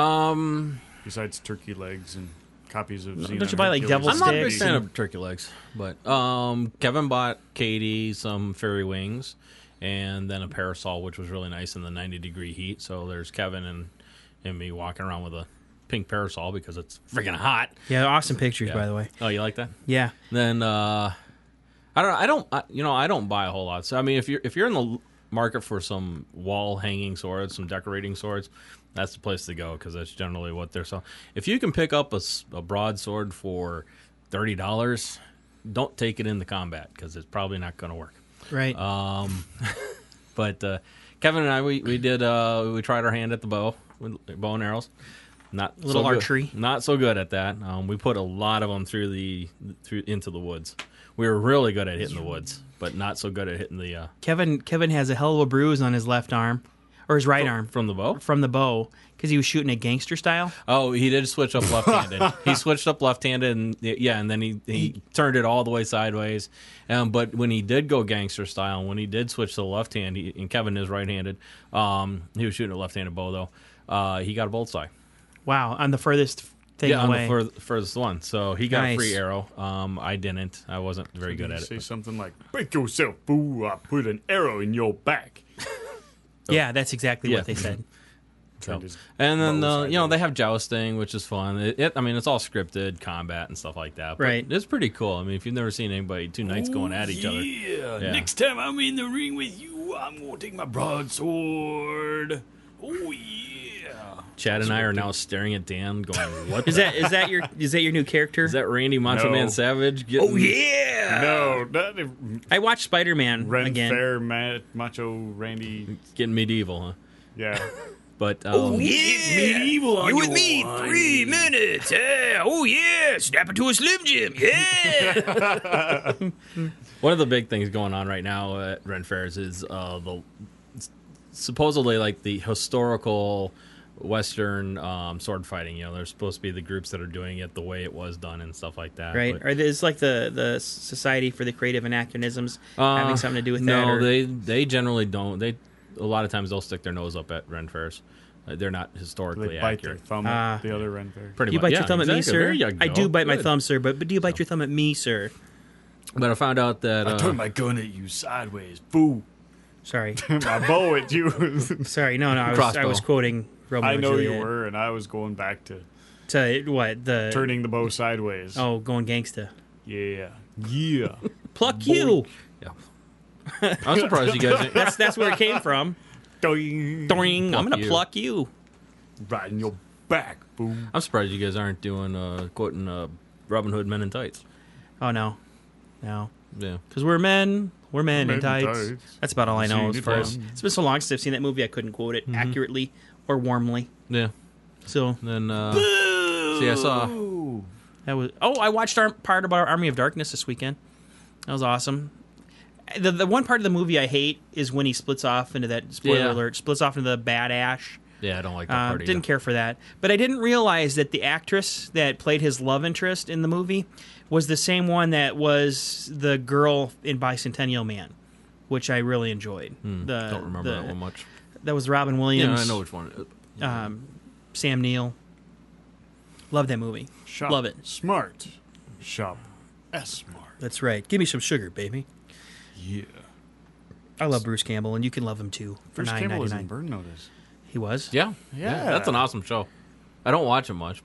Um, besides turkey legs and copies of Xena? don't you buy, like, Hercules? devil I'm not a big sticks fan and- of turkey legs, but um, Kevin bought Katie some fairy wings and then a parasol, which was really nice in the ninety degree heat. So there's Kevin and, and me walking around with a pink parasol because it's freaking hot. Yeah, awesome pictures, Yeah. by the way. Oh, you like that? Yeah. Then uh, I don't. I don't. I, you know, I don't buy a whole lot. So I mean, if you're if you're in the market for some wall hanging swords, some decorating swords, that's the place to go because that's generally what they're selling. If you can pick up a, s- a broadsword for thirty dollars, don't take it into combat because it's probably not going to work. Right. Um, but uh, Kevin and I, we we did uh, we tried our hand at the bow, with bow and arrows. Not Little so good- archery. Not so good at that. Um, we put a lot of them through the through into the woods. We were really good at hitting the woods, but not so good at hitting the uh, Kevin Kevin has a hell of a bruise on his left arm or his right arm from the bow. from the bow because he was shooting a gangster style. Oh, he did switch up left-handed. he switched up left-handed, and yeah, and then he, he turned it all the way sideways. Um, but when he did go gangster style, when he did switch to the left hand, he, and Kevin is right-handed, um, he was shooting a left-handed bow though. Uh, he got a bullseye. Wow, on the furthest thing Yeah, away. on the fur- furthest one. So he got Nice. a free arrow. Um, I didn't. I wasn't very good Did at you say it. something like, break yourself, fool, I put an arrow in your back. yeah, that's exactly Yeah. what they said. So- Turned his And then bow uh, you know sideways. they have jousting, which is fun. It, it, I mean, it's all scripted combat and stuff like that. But Right. It's pretty cool. I mean, if you've never seen anybody two knights going at each other, Yeah. Yeah. Next time I'm in the ring with you, I'm gonna take my broadsword. Oh yeah. Chad and I are now staring at Dan, going, "What Is that is that your is that your new character? is that? Randy Macho No. Man Savage? Getting, Oh yeah. No, not I watched Spider Man Ren again. Fair, ma- Macho Randy. getting medieval, huh?" Yeah. But um, Oh yeah. Medieval on You with your me? wine. Three minutes. Yeah. Oh, yeah. Snap it to a Slim Jim. Yeah. one of the big things going on right now at Ren Fairs is uh, the supposedly like the historical Western um, sword fighting. You know, there's supposed to be the groups that are doing it the way it was done and stuff like that. Right? But, Or is like the the Society for the Creative Anachronisms uh, having something to do with no, that? Or, they they generally don't. They a lot of times they'll stick their nose up at Ren Fairs. Uh, they're not historically They bite their accurate. thumb Ah. at the other Ren Fair. Pretty do you much. bite yeah, your thumb exactly. at me, There sir? you I go. do bite my Good. thumb, sir. But but do you bite your thumb at me, sir? But I found out that I uh, turned my gun at you sideways, fool. Sorry, My bow at you. sorry. No, no. I was I Crossbow. was quoting Romeo I and know you Juliet. were, and I was going back to To what the turning the bow sideways. Oh, going gangsta. Yeah. Yeah. Pluck you. yeah. I'm surprised you guys. Ain't, That's that's where it came from. Doing. Doing. I'm Pluck gonna you. pluck you. Right in your back, fool. I'm surprised you guys aren't doing uh, quoting uh, Robin Hood Men in Tights. Oh no, no. Yeah. Because we're men. We're men, Men in in tights. tights. That's about all I know Seen as it far as once. it's been so long since I've seen that movie. I couldn't quote it accurately or warmly. Yeah. So Then uh, see, I saw. that was. Oh, I watched our, part about Army of Darkness this weekend. That was awesome. The the one part of the movie I hate is when he splits off into that spoiler Yeah. alert splits off into the bad ash. Yeah, I don't like that Um, part. didn't either. care for that, but I didn't realize that the actress that played his love interest in the movie was the same one that was the girl in Bicentennial Man, which I really enjoyed. The, Hmm, Don't remember the- that one much. That was Robin Yeah, Williams. I know which one. Um, Sam Neill. Love that movie. Shop Love it. Smart. Shop S smart. That's right. Give me some sugar, baby. Yeah. I love Bruce Campbell, and you can love him too for Bruce nine Campbell ninety was in nine. Burn Notice. He was. Yeah, Yeah. That's an awesome show. I don't watch it much, but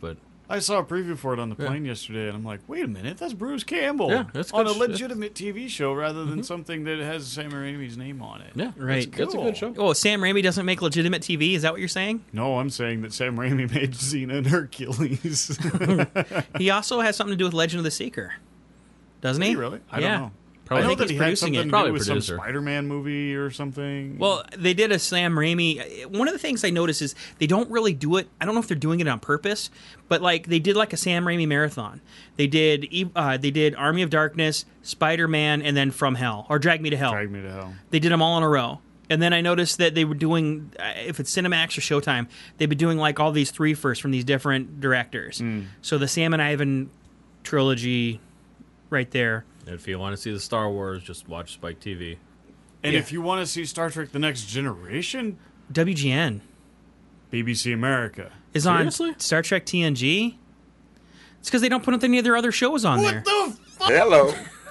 I saw a preview for it on the plane yesterday, and I'm like, wait a minute, that's Bruce Campbell Yeah, that's on a good sh- legitimate T V show rather than something that has Sam Raimi's name on it. Yeah, Right. That's, that's a good show. Oh, Sam Raimi doesn't make legitimate T V? Is that what you're saying? No, I'm saying that Sam Raimi made Xena and Hercules. He also has something to do with Legend of the Seeker, doesn't he? Did he really? I yeah. don't know. Probably I know think that he's he had producing something it. to Probably do with producer. some Spider-Man movie or something. Well, they did a Sam Raimi. One of the things I noticed is they don't really do it. I don't know if they're doing it on purpose, but like they did like a Sam Raimi marathon. They did uh, they did Army of Darkness, Spider-Man, and then From Hell or Drag Me to Hell. Drag Me to Hell. They did them all in a row. And then I noticed that they were doing, uh, if it's Cinemax or Showtime, they've been doing like all these three firsts from these different directors. Mm. So the Sam and Ivan trilogy, right there. And if you want to see the Star Wars, just watch Spike T V. And Yeah. if you want to see Star Trek The Next Generation, W G N B B C America. is Seriously? on Star Trek T N G. It's because they don't put any of their other shows on there. What the fuck? Hello.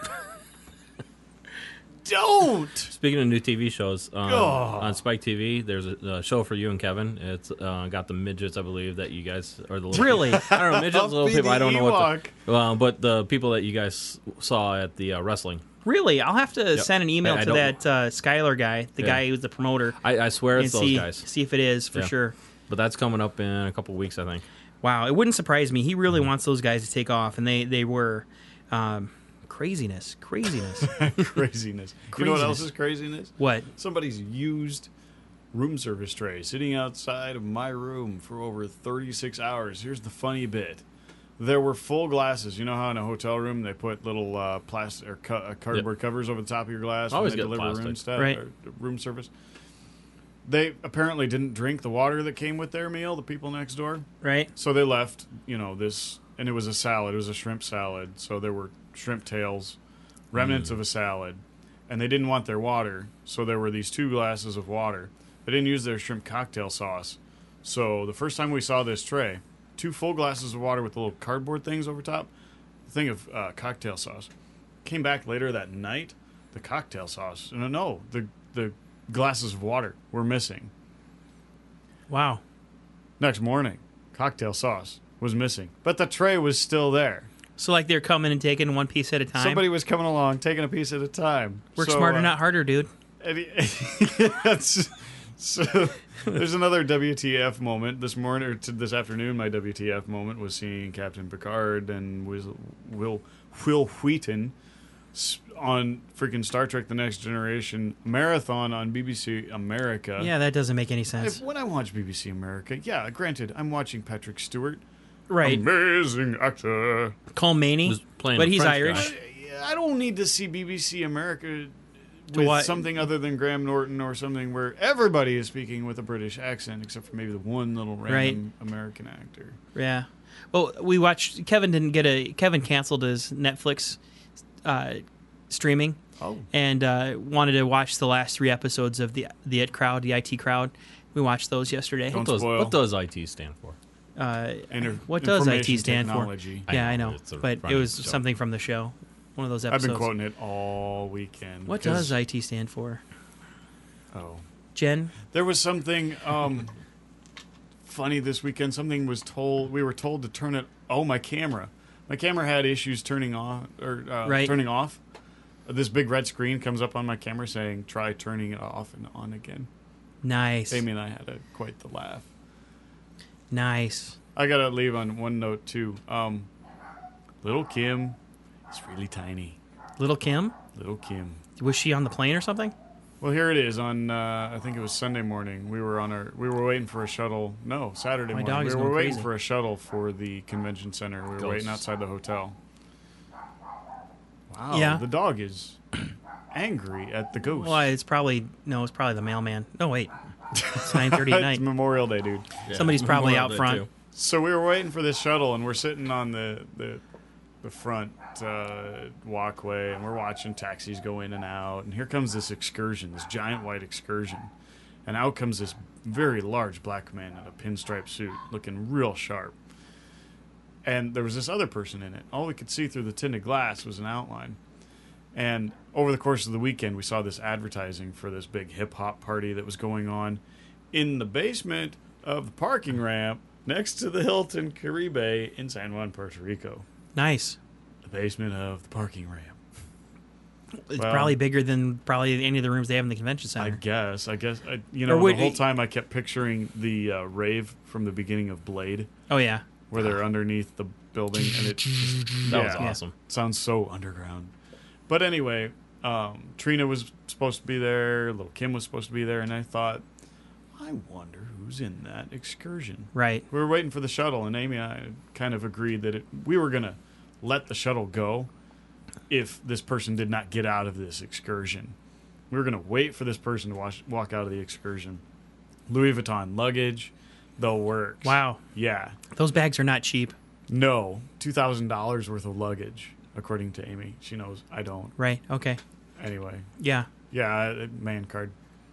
Don't! Speaking of new T V shows, um, Oh. on Spike T V, there's a, a show for you and Kevin. It's uh, got the midgets, I believe, that you guys are the little, Really? I don't know, midgets, I'll little be people. the I don't know what. Ewok. The, well, but the people that you guys saw at the uh, wrestling. Really? I'll have to send an email I- I to don't- that uh, Skylar guy, the Yeah. guy who's the promoter, I, I swear and it's those see guys. see if it is for Yeah. sure. But that's coming up in a couple weeks, I think. Wow, it wouldn't surprise me. He really Mm-hmm. wants those guys to take off, and they they were um, craziness, craziness. Craziness. You know what else is craziness? What? Somebody's used room service tray sitting outside of my room for over thirty-six hours. Here's the funny bit. There were full glasses. You know how in a hotel room they put little uh, plastic or cu- uh, cardboard covers over the top of your glass when Always they get deliver plastic. room stuff Right. or room service? They apparently didn't drink the water that came with their meal, the people next door. Right? So they left, you know, this, and it was a salad. It was a shrimp salad. So there were shrimp tails, remnants of a salad, and they didn't want their water. So there were these two glasses of water. They didn't use their shrimp cocktail sauce. So the first time we saw this tray, two full glasses of water with little cardboard things over top, a thing of uh, cocktail sauce. Came back later that night, the cocktail sauce. No, no, the the glasses of water were missing. Wow. Next morning, cocktail sauce was missing, but the tray was still there. So like they're coming and taking one piece at a time. Somebody was coming along, taking a piece at a time. Work So, smarter, uh, not harder, dude. and he- that's- so there's another W T F moment this morning or to this afternoon. My W T F moment was seeing Captain Picard and was Will Will Wheaton s- on freaking Star Trek: The Next Generation marathon on B B C America. Yeah, that doesn't make any sense. If, when I watch B B C America, yeah, granted, I'm watching Patrick Stewart, Right. amazing actor. Call Maney, Was playing but a he's French Irish. guy. I don't need to see B B C America To with what? something other than Graham Norton or something where everybody is speaking with a British accent, except for maybe the one little random American actor. Yeah. Well, we watched. Kevin didn't get a. Kevin canceled his Netflix uh, streaming Oh, and uh, wanted to watch the last three episodes of the the It Crowd, the I T Crowd. We watched those yesterday. Don't What does, spoil. what does I T stand for? Uh, Inter- what does I T information stand technology. for? Yeah, I I know, know, it's a but it running was joke. something from the show. One of those I've episodes. been quoting it all weekend. What because- does I T stand for? Oh, Jen? there was something um, funny this weekend. Something was told. We were told to turn it. Oh, my camera. My camera had issues turning on or uh, Right. turning off. This big red screen comes up on my camera saying, "Try turning it off and on again." Nice. Amy and I had a, quite the laugh. Nice. I gotta leave on one note too. Um, little Kim is really tiny. Little Kim? Little Kim. Was she on the plane or something? Well, here it is. On uh, I think it was Sunday morning. We were on our. We were waiting for a shuttle. No, Saturday My morning. dog We is were going waiting crazy. for a shuttle for the convention center. We were Ghosts. waiting outside the hotel. Wow. Yeah. The dog is angry at the ghost. Well, it's probably no. It's probably the mailman. No, wait. It's nine thirty at It's night. Memorial Day, dude. Yeah, Somebody's probably Memorial out Day, front. too. So we were waiting for this shuttle, and we're sitting on the the, the front uh, walkway, and we're watching taxis go in and out. And here comes this excursion, this giant white excursion, and out comes this very large black man in a pinstripe suit, looking real sharp. And there was this other person in it. All we could see through the tinted glass was an outline. And over the course of the weekend, we saw this advertising for this big hip hop party that was going on in the basement of the parking ramp next to the Hilton Caribe in San Juan, Puerto Rico. Nice. The basement of the parking ramp. It's Well, probably bigger than probably any of the rooms they have in the convention I center. guess. I guess. I, you know, would- the whole time I kept picturing the uh, rave from the beginning of Blade, Oh yeah. where they're underneath the building, and it just, That was yeah, awesome. sounds so underground. But anyway, um, Trina was supposed to be there. Little Kim was supposed to be there, and I thought, I wonder who's in that excursion. Right. We were waiting for the shuttle, and Amy and I kind of agreed that it, we were going to let the shuttle go if this person did not get out of this excursion. We were going to wait for this person to wash, walk out of the excursion. Louis Vuitton luggage, the works. Wow. Yeah. Those bags are not cheap. No, two thousand dollars worth of luggage, according to Amy. She knows I don't. Right. Okay. Anyway. Yeah. Yeah, uh, man card.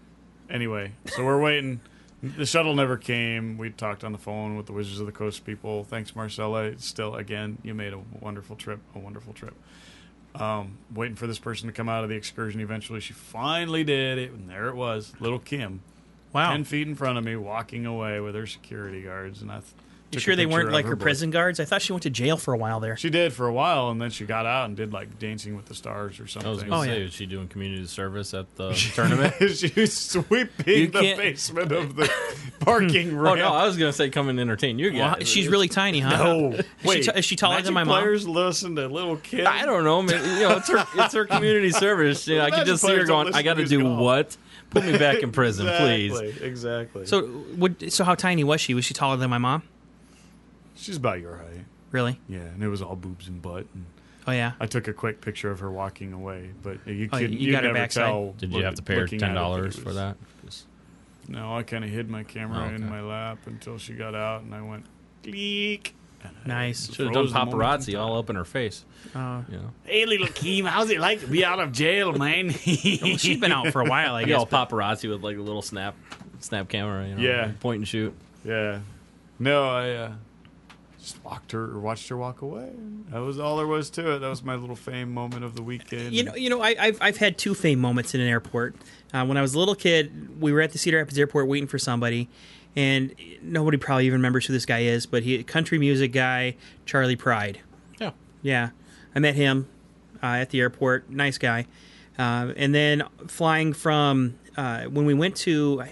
Anyway, so we're waiting. The shuttle never came. We talked on the phone with the Wizards of the Coast people. Thanks, Marcella. Still, again, you made a wonderful trip. A wonderful trip. Um, waiting for this person to come out of the excursion. Eventually, she finally did it, and there it was, little Kim, Wow. ten feet in front of me, walking away with her security guards. And I th- You took a sure they picture weren't of like her book. prison guards? I thought she went to jail for a while there. She did for a while, and then she got out and did like Dancing with the Stars or something. I was going to Oh, say, yeah. is she doing community service at the tournament? She was sweeping You the can't- basement of the parking Oh ramp. no, I was going to say come and entertain you Well, guys. she's really tiny, huh? No, Is wait. she, t- is she taller Magic than my mom? Players listen to little kids. I don't know, man. You know, it's her, it's her community service. You know, I Magic can just see her players don't going, listen I got to to do music at all." what? Put me back in prison, please. Exactly, exactly. So, would, so how tiny was she? Was she taller than my mom? she's about your height. Really? Yeah, and it was all boobs and butt. And Oh yeah. I took a quick picture of her walking away, but you Oh, could you you got her never backside? tell. Did you look- have to pay her looking ten at it that dollars it for was- that? 'Cause- No, I kind of hid my camera Oh, in okay. my lap until she got out, and I went click. and I Nice. Should have done froze the moment in paparazzi time. all up in her face. Uh, You know, Hey, little Kim, how's it like to be out of jail, man? well, she's been out for a while, I I guess. all but- paparazzi with like a little snap, snap camera. You know, Yeah. point and shoot. Yeah. No, I uh, just walked her or watched her walk away. That was all there was to it. That was my little fame moment of the weekend. You know, you know, I, I've I've had two fame moments in an airport. Uh, when I was a little kid, we were at the Cedar Rapids Airport waiting for somebody, and nobody probably even remembers who this guy is, but he country music guy, Charlie Pride. Yeah. Yeah, I met him uh, at the airport. Nice guy. Uh, and then flying from uh, when we went to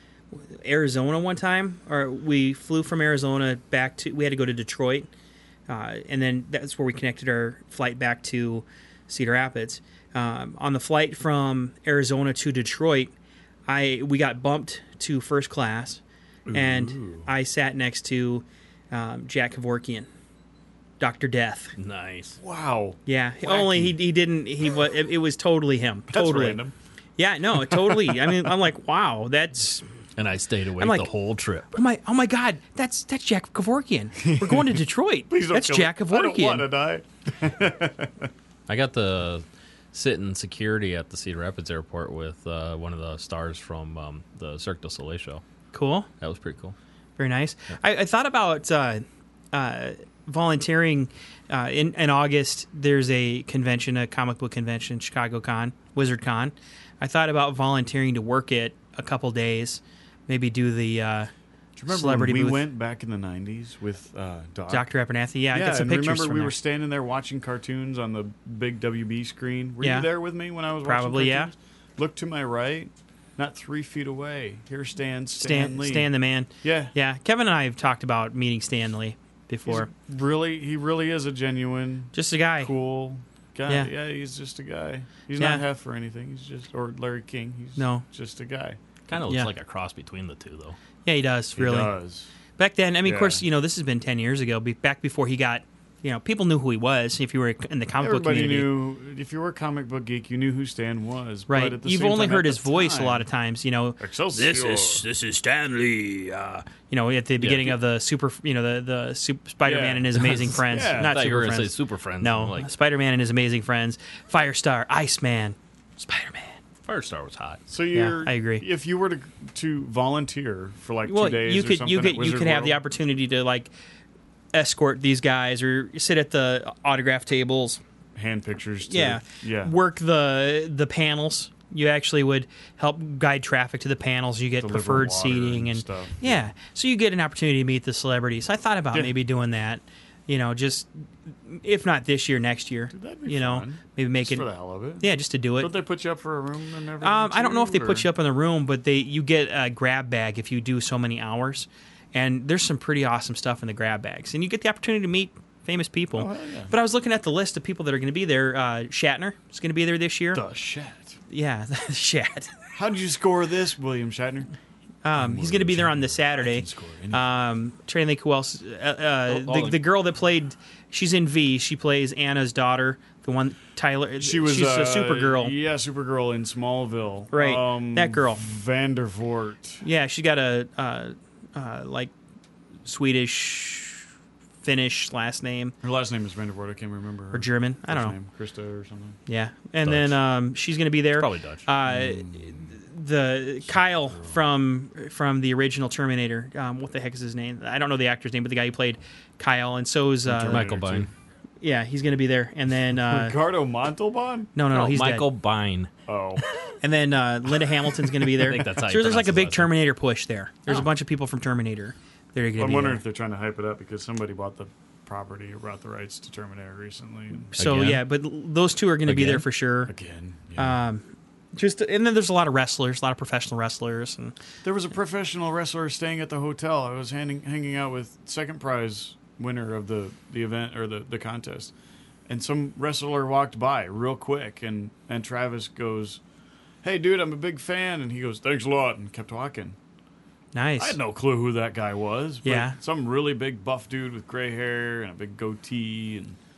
Arizona one time, or we flew from Arizona back to. We had to go to Detroit, uh, and then that's where we connected our flight back to Cedar Rapids. Um, on the flight from Arizona to Detroit, I we got bumped to first class, and I sat next to um, Jack Kevorkian, Doctor Death. Nice. wow. Yeah, only he he didn't he was it, it was totally him. That's Totally. random. Yeah, no, totally. I mean, I'm like, wow, that's And I stayed awake I'm like- the whole trip. oh my oh my god, that's that's Jack Kevorkian. We're going to Detroit. Please don't That's kill Jack me. I don't want to Kevorkian. die. I got to sit in security at the Cedar Rapids airport with uh, one of the stars from um, the Cirque du Soleil show. Cool, That was pretty cool. very nice. I, I thought about uh, uh, volunteering uh, in in August. There's a convention, a comic book convention, Chicago Con, Wizard Con. I thought about volunteering to work it a couple days, maybe do the uh, Do you remember celebrity when we booth. went back in the nineties with uh, Doc? Doctor Abernathy. Yeah, I Yeah, got some and pictures remember from we there. were standing there watching cartoons on the big W B screen. Were Yeah. you there with me when I was Probably, watching yeah. cartoons? Look to my right, not three feet away. Here stands Stan, Stan, Lee. Stan the man. Yeah. Yeah, Kevin and I have talked about meeting Stanley He's before. really, he really is a genuine, Just a guy. cool guy. Yeah. Yeah, he's just a guy. He's Yeah. not Hef or anything. He's just, or Larry King. He's No. just a guy. Kind of looks Yeah. like a cross between the two, though. Yeah, he does. He Really. does. Back then, I mean, of Yeah. course, you know, this has been ten years ago. be- Back before he got, you know, people knew who he was. If you were in the comic book Everybody community, knew, if you were a comic book geek, you knew who Stan was. right? But at the You've same only time, heard at his the voice a time- lot of times. You know, Excelsior. This is this is Stanley. Uh, you know, at the beginning you- of the super, you know, the the super Spider-Man Yeah. and his amazing friends. Yeah. I Not I thought you were super going to say friends. Super Friends. No, I'm like, Spider-Man and his amazing friends. Firestar, Iceman, Spider-Man. Firestar was hot. So you're, I agree. If you were to to volunteer for like Well, two days, you or could something you at could you Wizard could have the World, opportunity to like escort these guys or sit at the autograph tables. hand pictures. To, Yeah, yeah. Work the the panels. You actually would help guide traffic to the panels. You get Deliver preferred water seating and and stuff. yeah. So you get an opportunity to meet the celebrities. I thought about Yeah. maybe doing that. You know, just if not this year, next year. That'd be you know, fun. maybe make Just it for the hell of it. yeah, just to do it. Don't they put you up for a room and everything? Um, I don't know if they too, put or- you up in the room, but they you get a grab bag if you do so many hours, and there's some pretty awesome stuff in the grab bags, and you get the opportunity to meet famous people. Oh, hell yeah. But I was looking at the list of people that are going to be there. Uh, Shatner is going to be there this year. The shit. Yeah, Shat. How did you score this, William Shatner? Um, he's going to be there on the Saturday. Um, trying to think who else. Uh, uh, Oh, oh, the, like- the girl that played, she's in V. She plays Anna's daughter. The one Tyler. She was She's uh, a Supergirl. Yeah, Supergirl in Smallville. Right, Um, that girl. Vandervoort. Yeah, she got a uh, uh, like Swedish, Finnish last name Her last name is Vandervoort. I can't remember her or German. I don't first know. name. Krista or something. Yeah, and Dutch. then um, she's going to be there. Probably Dutch. Uh, the Kyle from from the original Terminator. Um, what the heck is his name? I don't know the actor's name, but the guy who played Kyle, and so is uh, Michael Bine. yeah, he's going to be there. And then uh, Ricardo Montalban? no, no, no, No, he's Michael dead. Bine. Oh. And then uh, Linda Hamilton's going to be there. I think that's how so you there's like a pronounce big his last name. Terminator push there. There's a bunch of people from Terminator. They're going to I'm be wondering there. if they're trying to hype it up because somebody bought the property or bought the rights to Terminator recently. And So Again? yeah, but l- those two are going to be Again? there for sure. again. Yeah. Um, just and then there's a lot of wrestlers, a lot of professional wrestlers, and There was a professional wrestler staying at the hotel. I was handing, hanging out with second prize winner of the, the event or the, the contest. And some wrestler walked by real quick, and, and Travis goes, "Hey, dude, I'm a big fan." And he goes, "Thanks a lot," and kept walking. nice. I had no clue who that guy was. But Yeah. some really big buff dude with gray hair and a big goatee.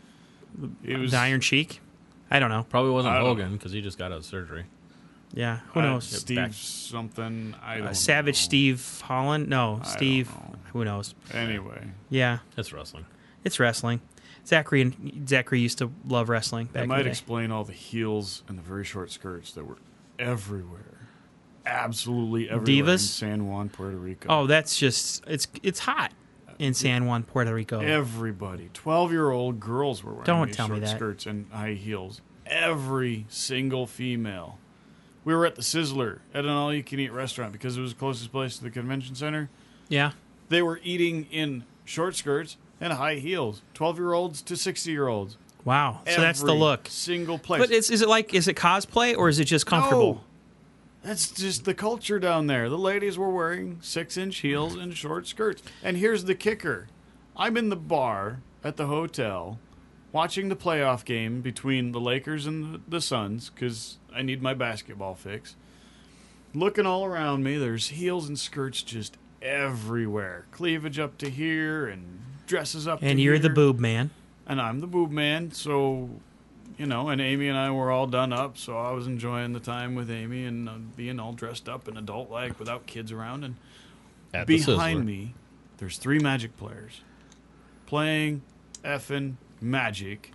And it was the Iron Sheik. I don't know. Probably wasn't I don't Hogan because he just got out of surgery. Yeah, who uh, knows? Steve Back- something. I don't Uh, Savage know. Steve Holland? No, I Steve. don't know. Who knows? Anyway, Yeah, It's wrestling. it's wrestling. Zachary and Zachary used to love wrestling back that in might the day. explain all the heels and the very short skirts that were everywhere, absolutely everywhere in Divas? San Juan, Puerto Rico. Oh, that's just it's it's hot in San Juan, Puerto Rico. Everybody, twelve-year-old girls were wearing Don't these tell me short that. skirts and high heels. Every single female. We were at the Sizzler at an all-you-can-eat restaurant because it was the closest place to the convention center. Yeah, They were eating in short skirts and high heels. twelve-year-olds to sixty-year-olds. wow. So that's the Every look. Single place. But is is it like is it cosplay or is it just comfortable? No. That's just the culture down there. The ladies were wearing six-inch heels and short skirts. And here's the kicker. I'm in the bar at the hotel watching the playoff game between the Lakers and the, the Suns because I need my basketball fix. Looking all around me, there's heels and skirts just everywhere. Cleavage up to here and dresses up to And you're the here. boob man. And I'm the boob man, so, you know, and Amy and I were all done up, so I was enjoying the time with Amy and uh, being all dressed up and adult-like without kids around. And At the behind Sizzler. me, there's three Magic players playing effing Magic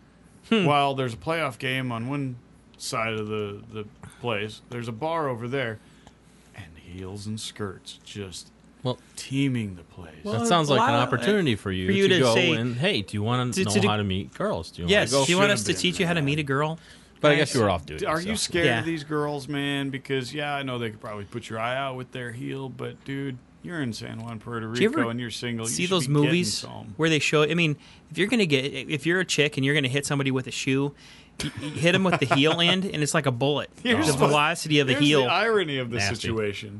while there's a playoff game on one side of the, the place. There's a bar over there, and heels and skirts just Well- teaming the place. Well, That sounds a like lot an of- opportunity for you, for you to, to go say- and, hey, do you want To- to know to do- how to meet girls? Do you Yes. want Do you to go? want Should've us to been, teach you how to man. meet a girl? But I guess you were off duty. Are so. you scared Yeah. of these girls, man? Because, yeah, I know they could probably put your eye out with their heel, but, dude, you're in San Juan, Puerto Do you Rico, ever and you're single. See you should those be getting movies some. where they show? I mean, if you're gonna get, if you're a chick and you're gonna hit somebody with a shoe, you, you hit them with the heel end, and it's like a bullet. Here's the what- velocity of the Here's heel. the irony of the Nasty. situation.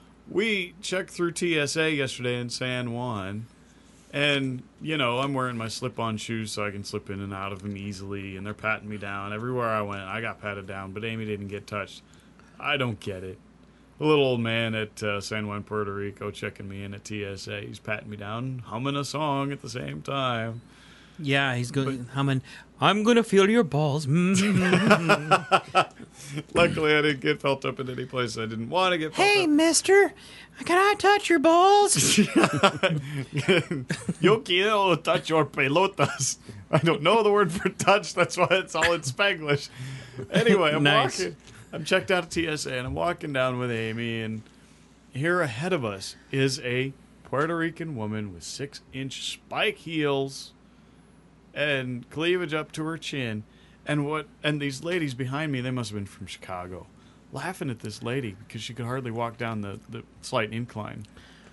We checked through T S A yesterday in San Juan, and, you know, I'm wearing my slip-on shoes so I can slip in and out of them easily, and they're patting me down. Everywhere I went, I got patted down, but Amy didn't get touched. I don't get it. The little old man at uh, San Juan, Puerto Rico, checking me in at T S A. He's patting me down, humming a song at the same time. yeah, he's going humming. I'm gonna feel your balls. Mm. Luckily, I didn't get felt up in any place I didn't want to get felt Hey, up. Mister, can I touch your balls? Yo quiero touch your pelotas. I don't know the word for touch. That's why it's all in Spanglish. Anyway, I'm Nice. walking. I'm checked out at T S A, and I'm walking down with Amy, and here ahead of us is a Puerto Rican woman with six-inch spike heels and cleavage up to her chin. And what? And these ladies behind me, they must have been from Chicago. laughing at this lady because she could hardly walk down the, the slight incline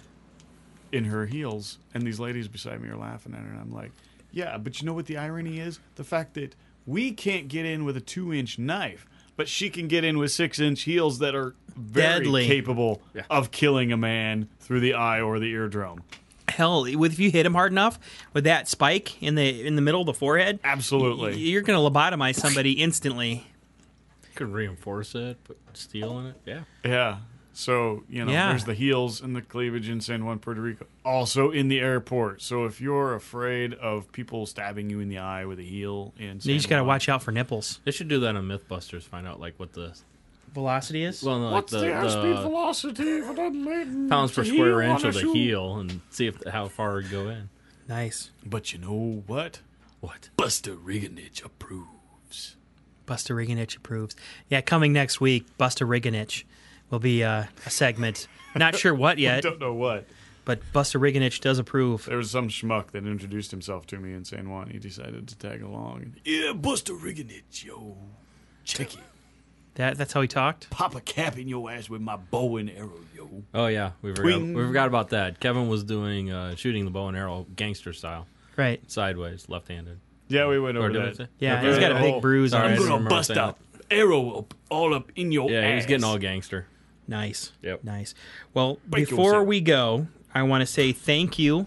in her heels, and these ladies beside me are laughing at her, and I'm like, yeah, but you know what the irony is? The fact that we can't get in with a two-inch knife, but she can get in with six-inch heels that are very Deadly. capable Yeah. of killing a man through the eye or the eardrum. Hell, with if you hit him hard enough with that spike in the in the middle of the forehead, Absolutely. y- you're going to lobotomize somebody instantly. Could reinforce it, put steel in it. Yeah. Yeah. So, you know, Yeah. there's the heels and the cleavage in San Juan, Puerto Rico. Also in the airport. So if you're afraid of people stabbing you in the eye with a heel in San You just got to Juan, watch out for nipples. They should do that on MythBusters. Find out like what the Velocity is? well, no, like What's the, the, airspeed the velocity for that laden pounds per heel square on inch a of the shoe? heel, and see if how far it'd go in. Nice. But you know what? What? Buster Riganich approves. Buster Riganich approves. Yeah, coming next week, Buster Riganich will be uh, a segment. Not sure what I yet, don't know what. but Buster Riganich does approve. There was some schmuck that introduced himself to me in San Juan. He decided to tag along. Yeah, Buster Riganich, yo. Check it. That That's how he talked? Pop a cap in your ass with my bow and arrow, yo. Oh yeah, we forgot. Twing. We forgot about that. Kevin was doing uh, shooting the bow and arrow gangster style, Right. sideways, left-handed. Yeah, we went Or over did I that. say? Yeah, Yeah, he's got a yeah. big Oh, bruise sorry, on I I'm his. didn't gonna remember bust saying that arrow up, all up in your Yeah, he was getting ass. all gangster. Nice. Yep. Nice. Well, Break before yourself. we go, I want to say thank you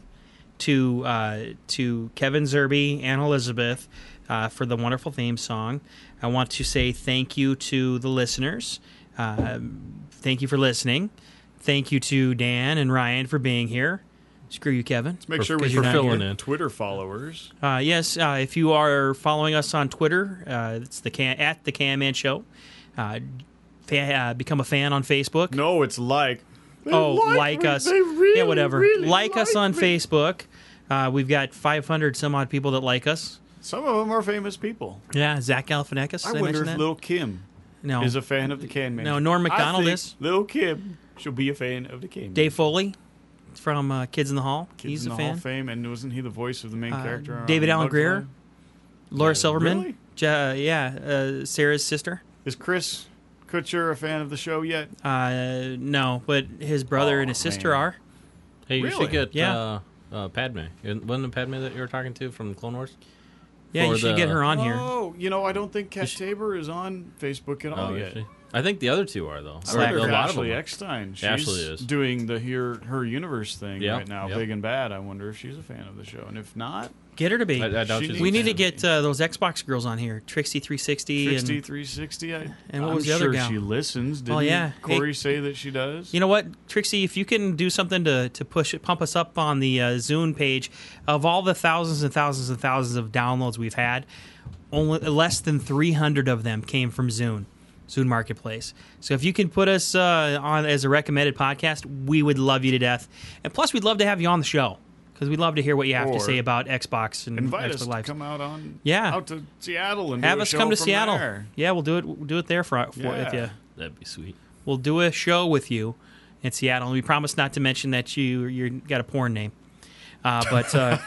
to uh, to Kevin Zerby and Elizabeth uh, for the wonderful theme song. I want to say thank you to the listeners. Uh, thank you for listening. Thank you to Dan and Ryan for being here. Screw you, Kevin. Let's make For- sure we because you're for not filling here. in. Twitter followers. Uh, yes, uh, if you are following us on Twitter, uh, it's the can- at the Can Man Show. Uh, fa- uh, become a fan on Facebook. No, it's like. They Oh, like, me. us. They really, yeah, whatever. really like us on me. Facebook. Uh, we've got five hundred some odd people that like us. Some of them are famous people. Yeah, Zach Galifianakis. I Did I, wonder mention if that? Lil Kim no. is a fan of the Can Man. No, Norm Macdonald I think is. Lil Kim should be a fan of the Can Man. Dave Foley from uh, Kids in the Hall. Kids He's in a the Hall fan. of Fame, and wasn't he the voice of the main Uh, character? on David Allen Bugs Greer. Life? Laura Yeah, Silverman. really? Ja- yeah, uh, Sarah's sister. Is Chris Kutcher a fan of the show yet? Uh, no, but his brother Oh, and his sister man. are. Hey, you Really? should get Yeah. uh, uh, Padme. Wasn't it Padme that you were talking to from Clone Wars? Yeah, you For should the- get her on here. Oh, you know, I don't think Kat Is she- Tabor is on Facebook at all Oh, yet. is she? I think the other two are though. I Slack. wonder Or if a lot of Ashley them. are. Eckstein. She's Ashley is. doing the her her universe thing Yeah, right now, yep. big and bad. I wonder if she's a fan of the show, and if not, Get her to be. I, I doubt She she's we a need fan. to get uh, those Xbox girls on here. Trixie three sixty. Trixie and three sixty. I, and what I'm was the other sure gal? she listens. Didn't Oh, yeah. Corey Hey- say that she does? You know what, Trixie? If you can do something to, to push it, pump us up on the uh, Zune page, of all the thousands and thousands and thousands of downloads we've had, only less than three hundred of them came from Zune, Zune Marketplace. So if you can put us uh, on as a recommended podcast, we would love you to death. And plus, we'd love to have you on the show because we'd love to hear what you have to Or say about Xbox and Invite Xbox us to Live. come out on Yeah. out to Seattle and Have do a us show come to from Seattle. there. Yeah, we'll do it. We'll do it there for, for Yeah. with you. That'd be sweet. We'll do a show with you in Seattle, and we promise not to mention that you you got a porn name. Uh, but uh,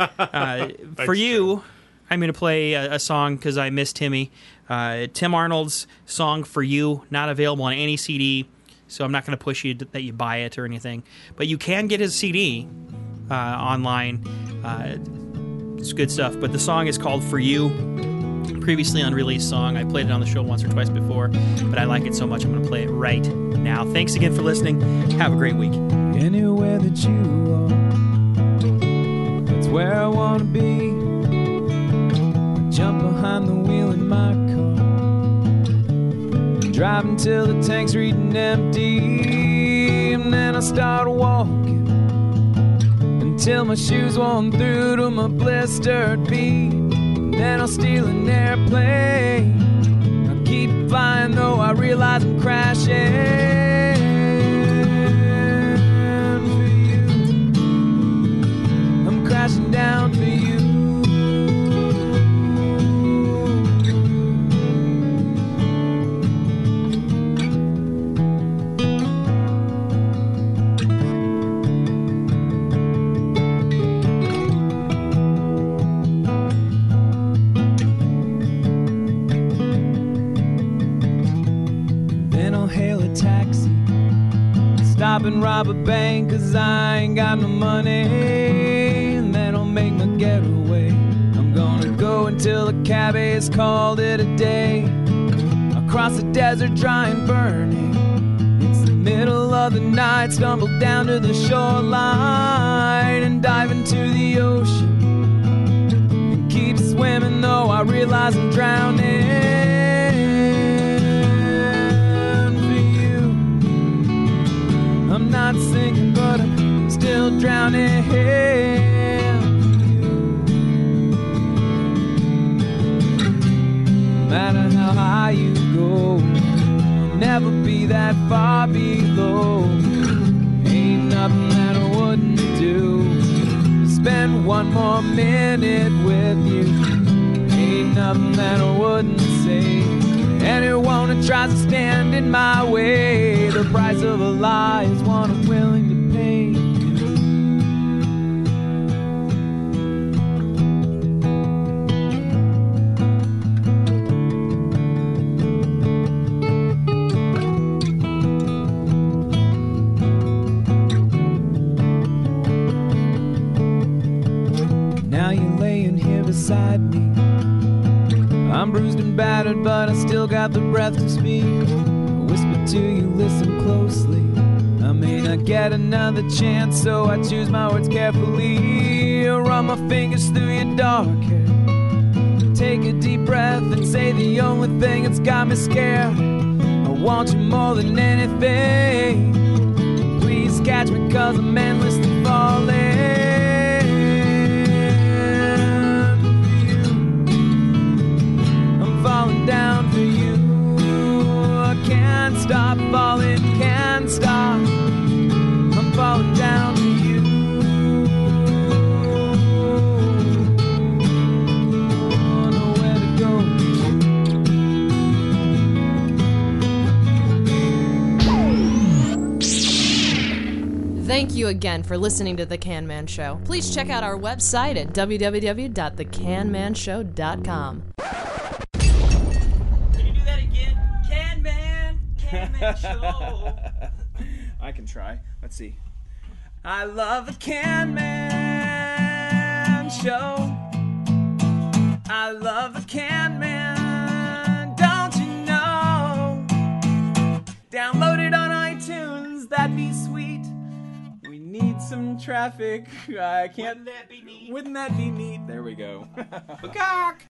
uh, for you, I'm going to play a, a song because I miss Timmy. Uh, Tim Arnold's song "For You," not available on any C D, so I'm not going to push you to, that you buy it or anything. But you can get his C D uh, online. Uh, it's good stuff. But the song is called "For You." Previously unreleased song. I played it on the show once or twice before, but I like it so much I'm going to play it right now. Thanks again for listening. Have a great week. Anywhere that you are, that's where I wanna be. I jump behind the wheel in my car, drive until the tank's reading empty, and then I start walking until my shoes worn through to my blistered feet. And then I'll steal an airplane. I'll keep flying though I realize I'm crashing. For you, I'm crashing down for you. Then I'll stop and rob a bank, cause I ain't got no money. And then I'll make my getaway. I'm gonna go until the cabbie has called it a day. Across the desert, dry and burning. It's the middle of the night, stumble down to the shoreline and dive into the ocean and keep swimming, though I realize I'm drowning. For you, I'm not sinking, but I'm still drowning. No matter how high you go, you'll never be that far below. Ain't nothing that I wouldn't do to spend one more minute with you. Ain't nothing that I wouldn't say. Anyone that tries to stand in my way, the price of a lie is one I'm willing to pay. Now you're laying here beside me. I'm bruised and battered, but I still got the breath to speak. I whisper to you, listen closely. I may not get another chance, so I choose my words carefully. Run my fingers through your dark hair. Take a deep breath and say the only thing that's got me scared. I want you more than anything. Please catch me, cause I'm endlessly falling. Falling down for you. I can't stop falling, can't stop. I'm falling down for you. I know where to go. Thank you again for listening to The Can Man Show. Please check out our website at w w w dot the can man show dot com. Show. I can try. Let's see. I love the Can Man Show. I love the Can Man. Don't you know? Download it on iTunes. That'd be sweet. We need some traffic. I can't. Wouldn't that be neat? Wouldn't that be neat? There we go. Cock.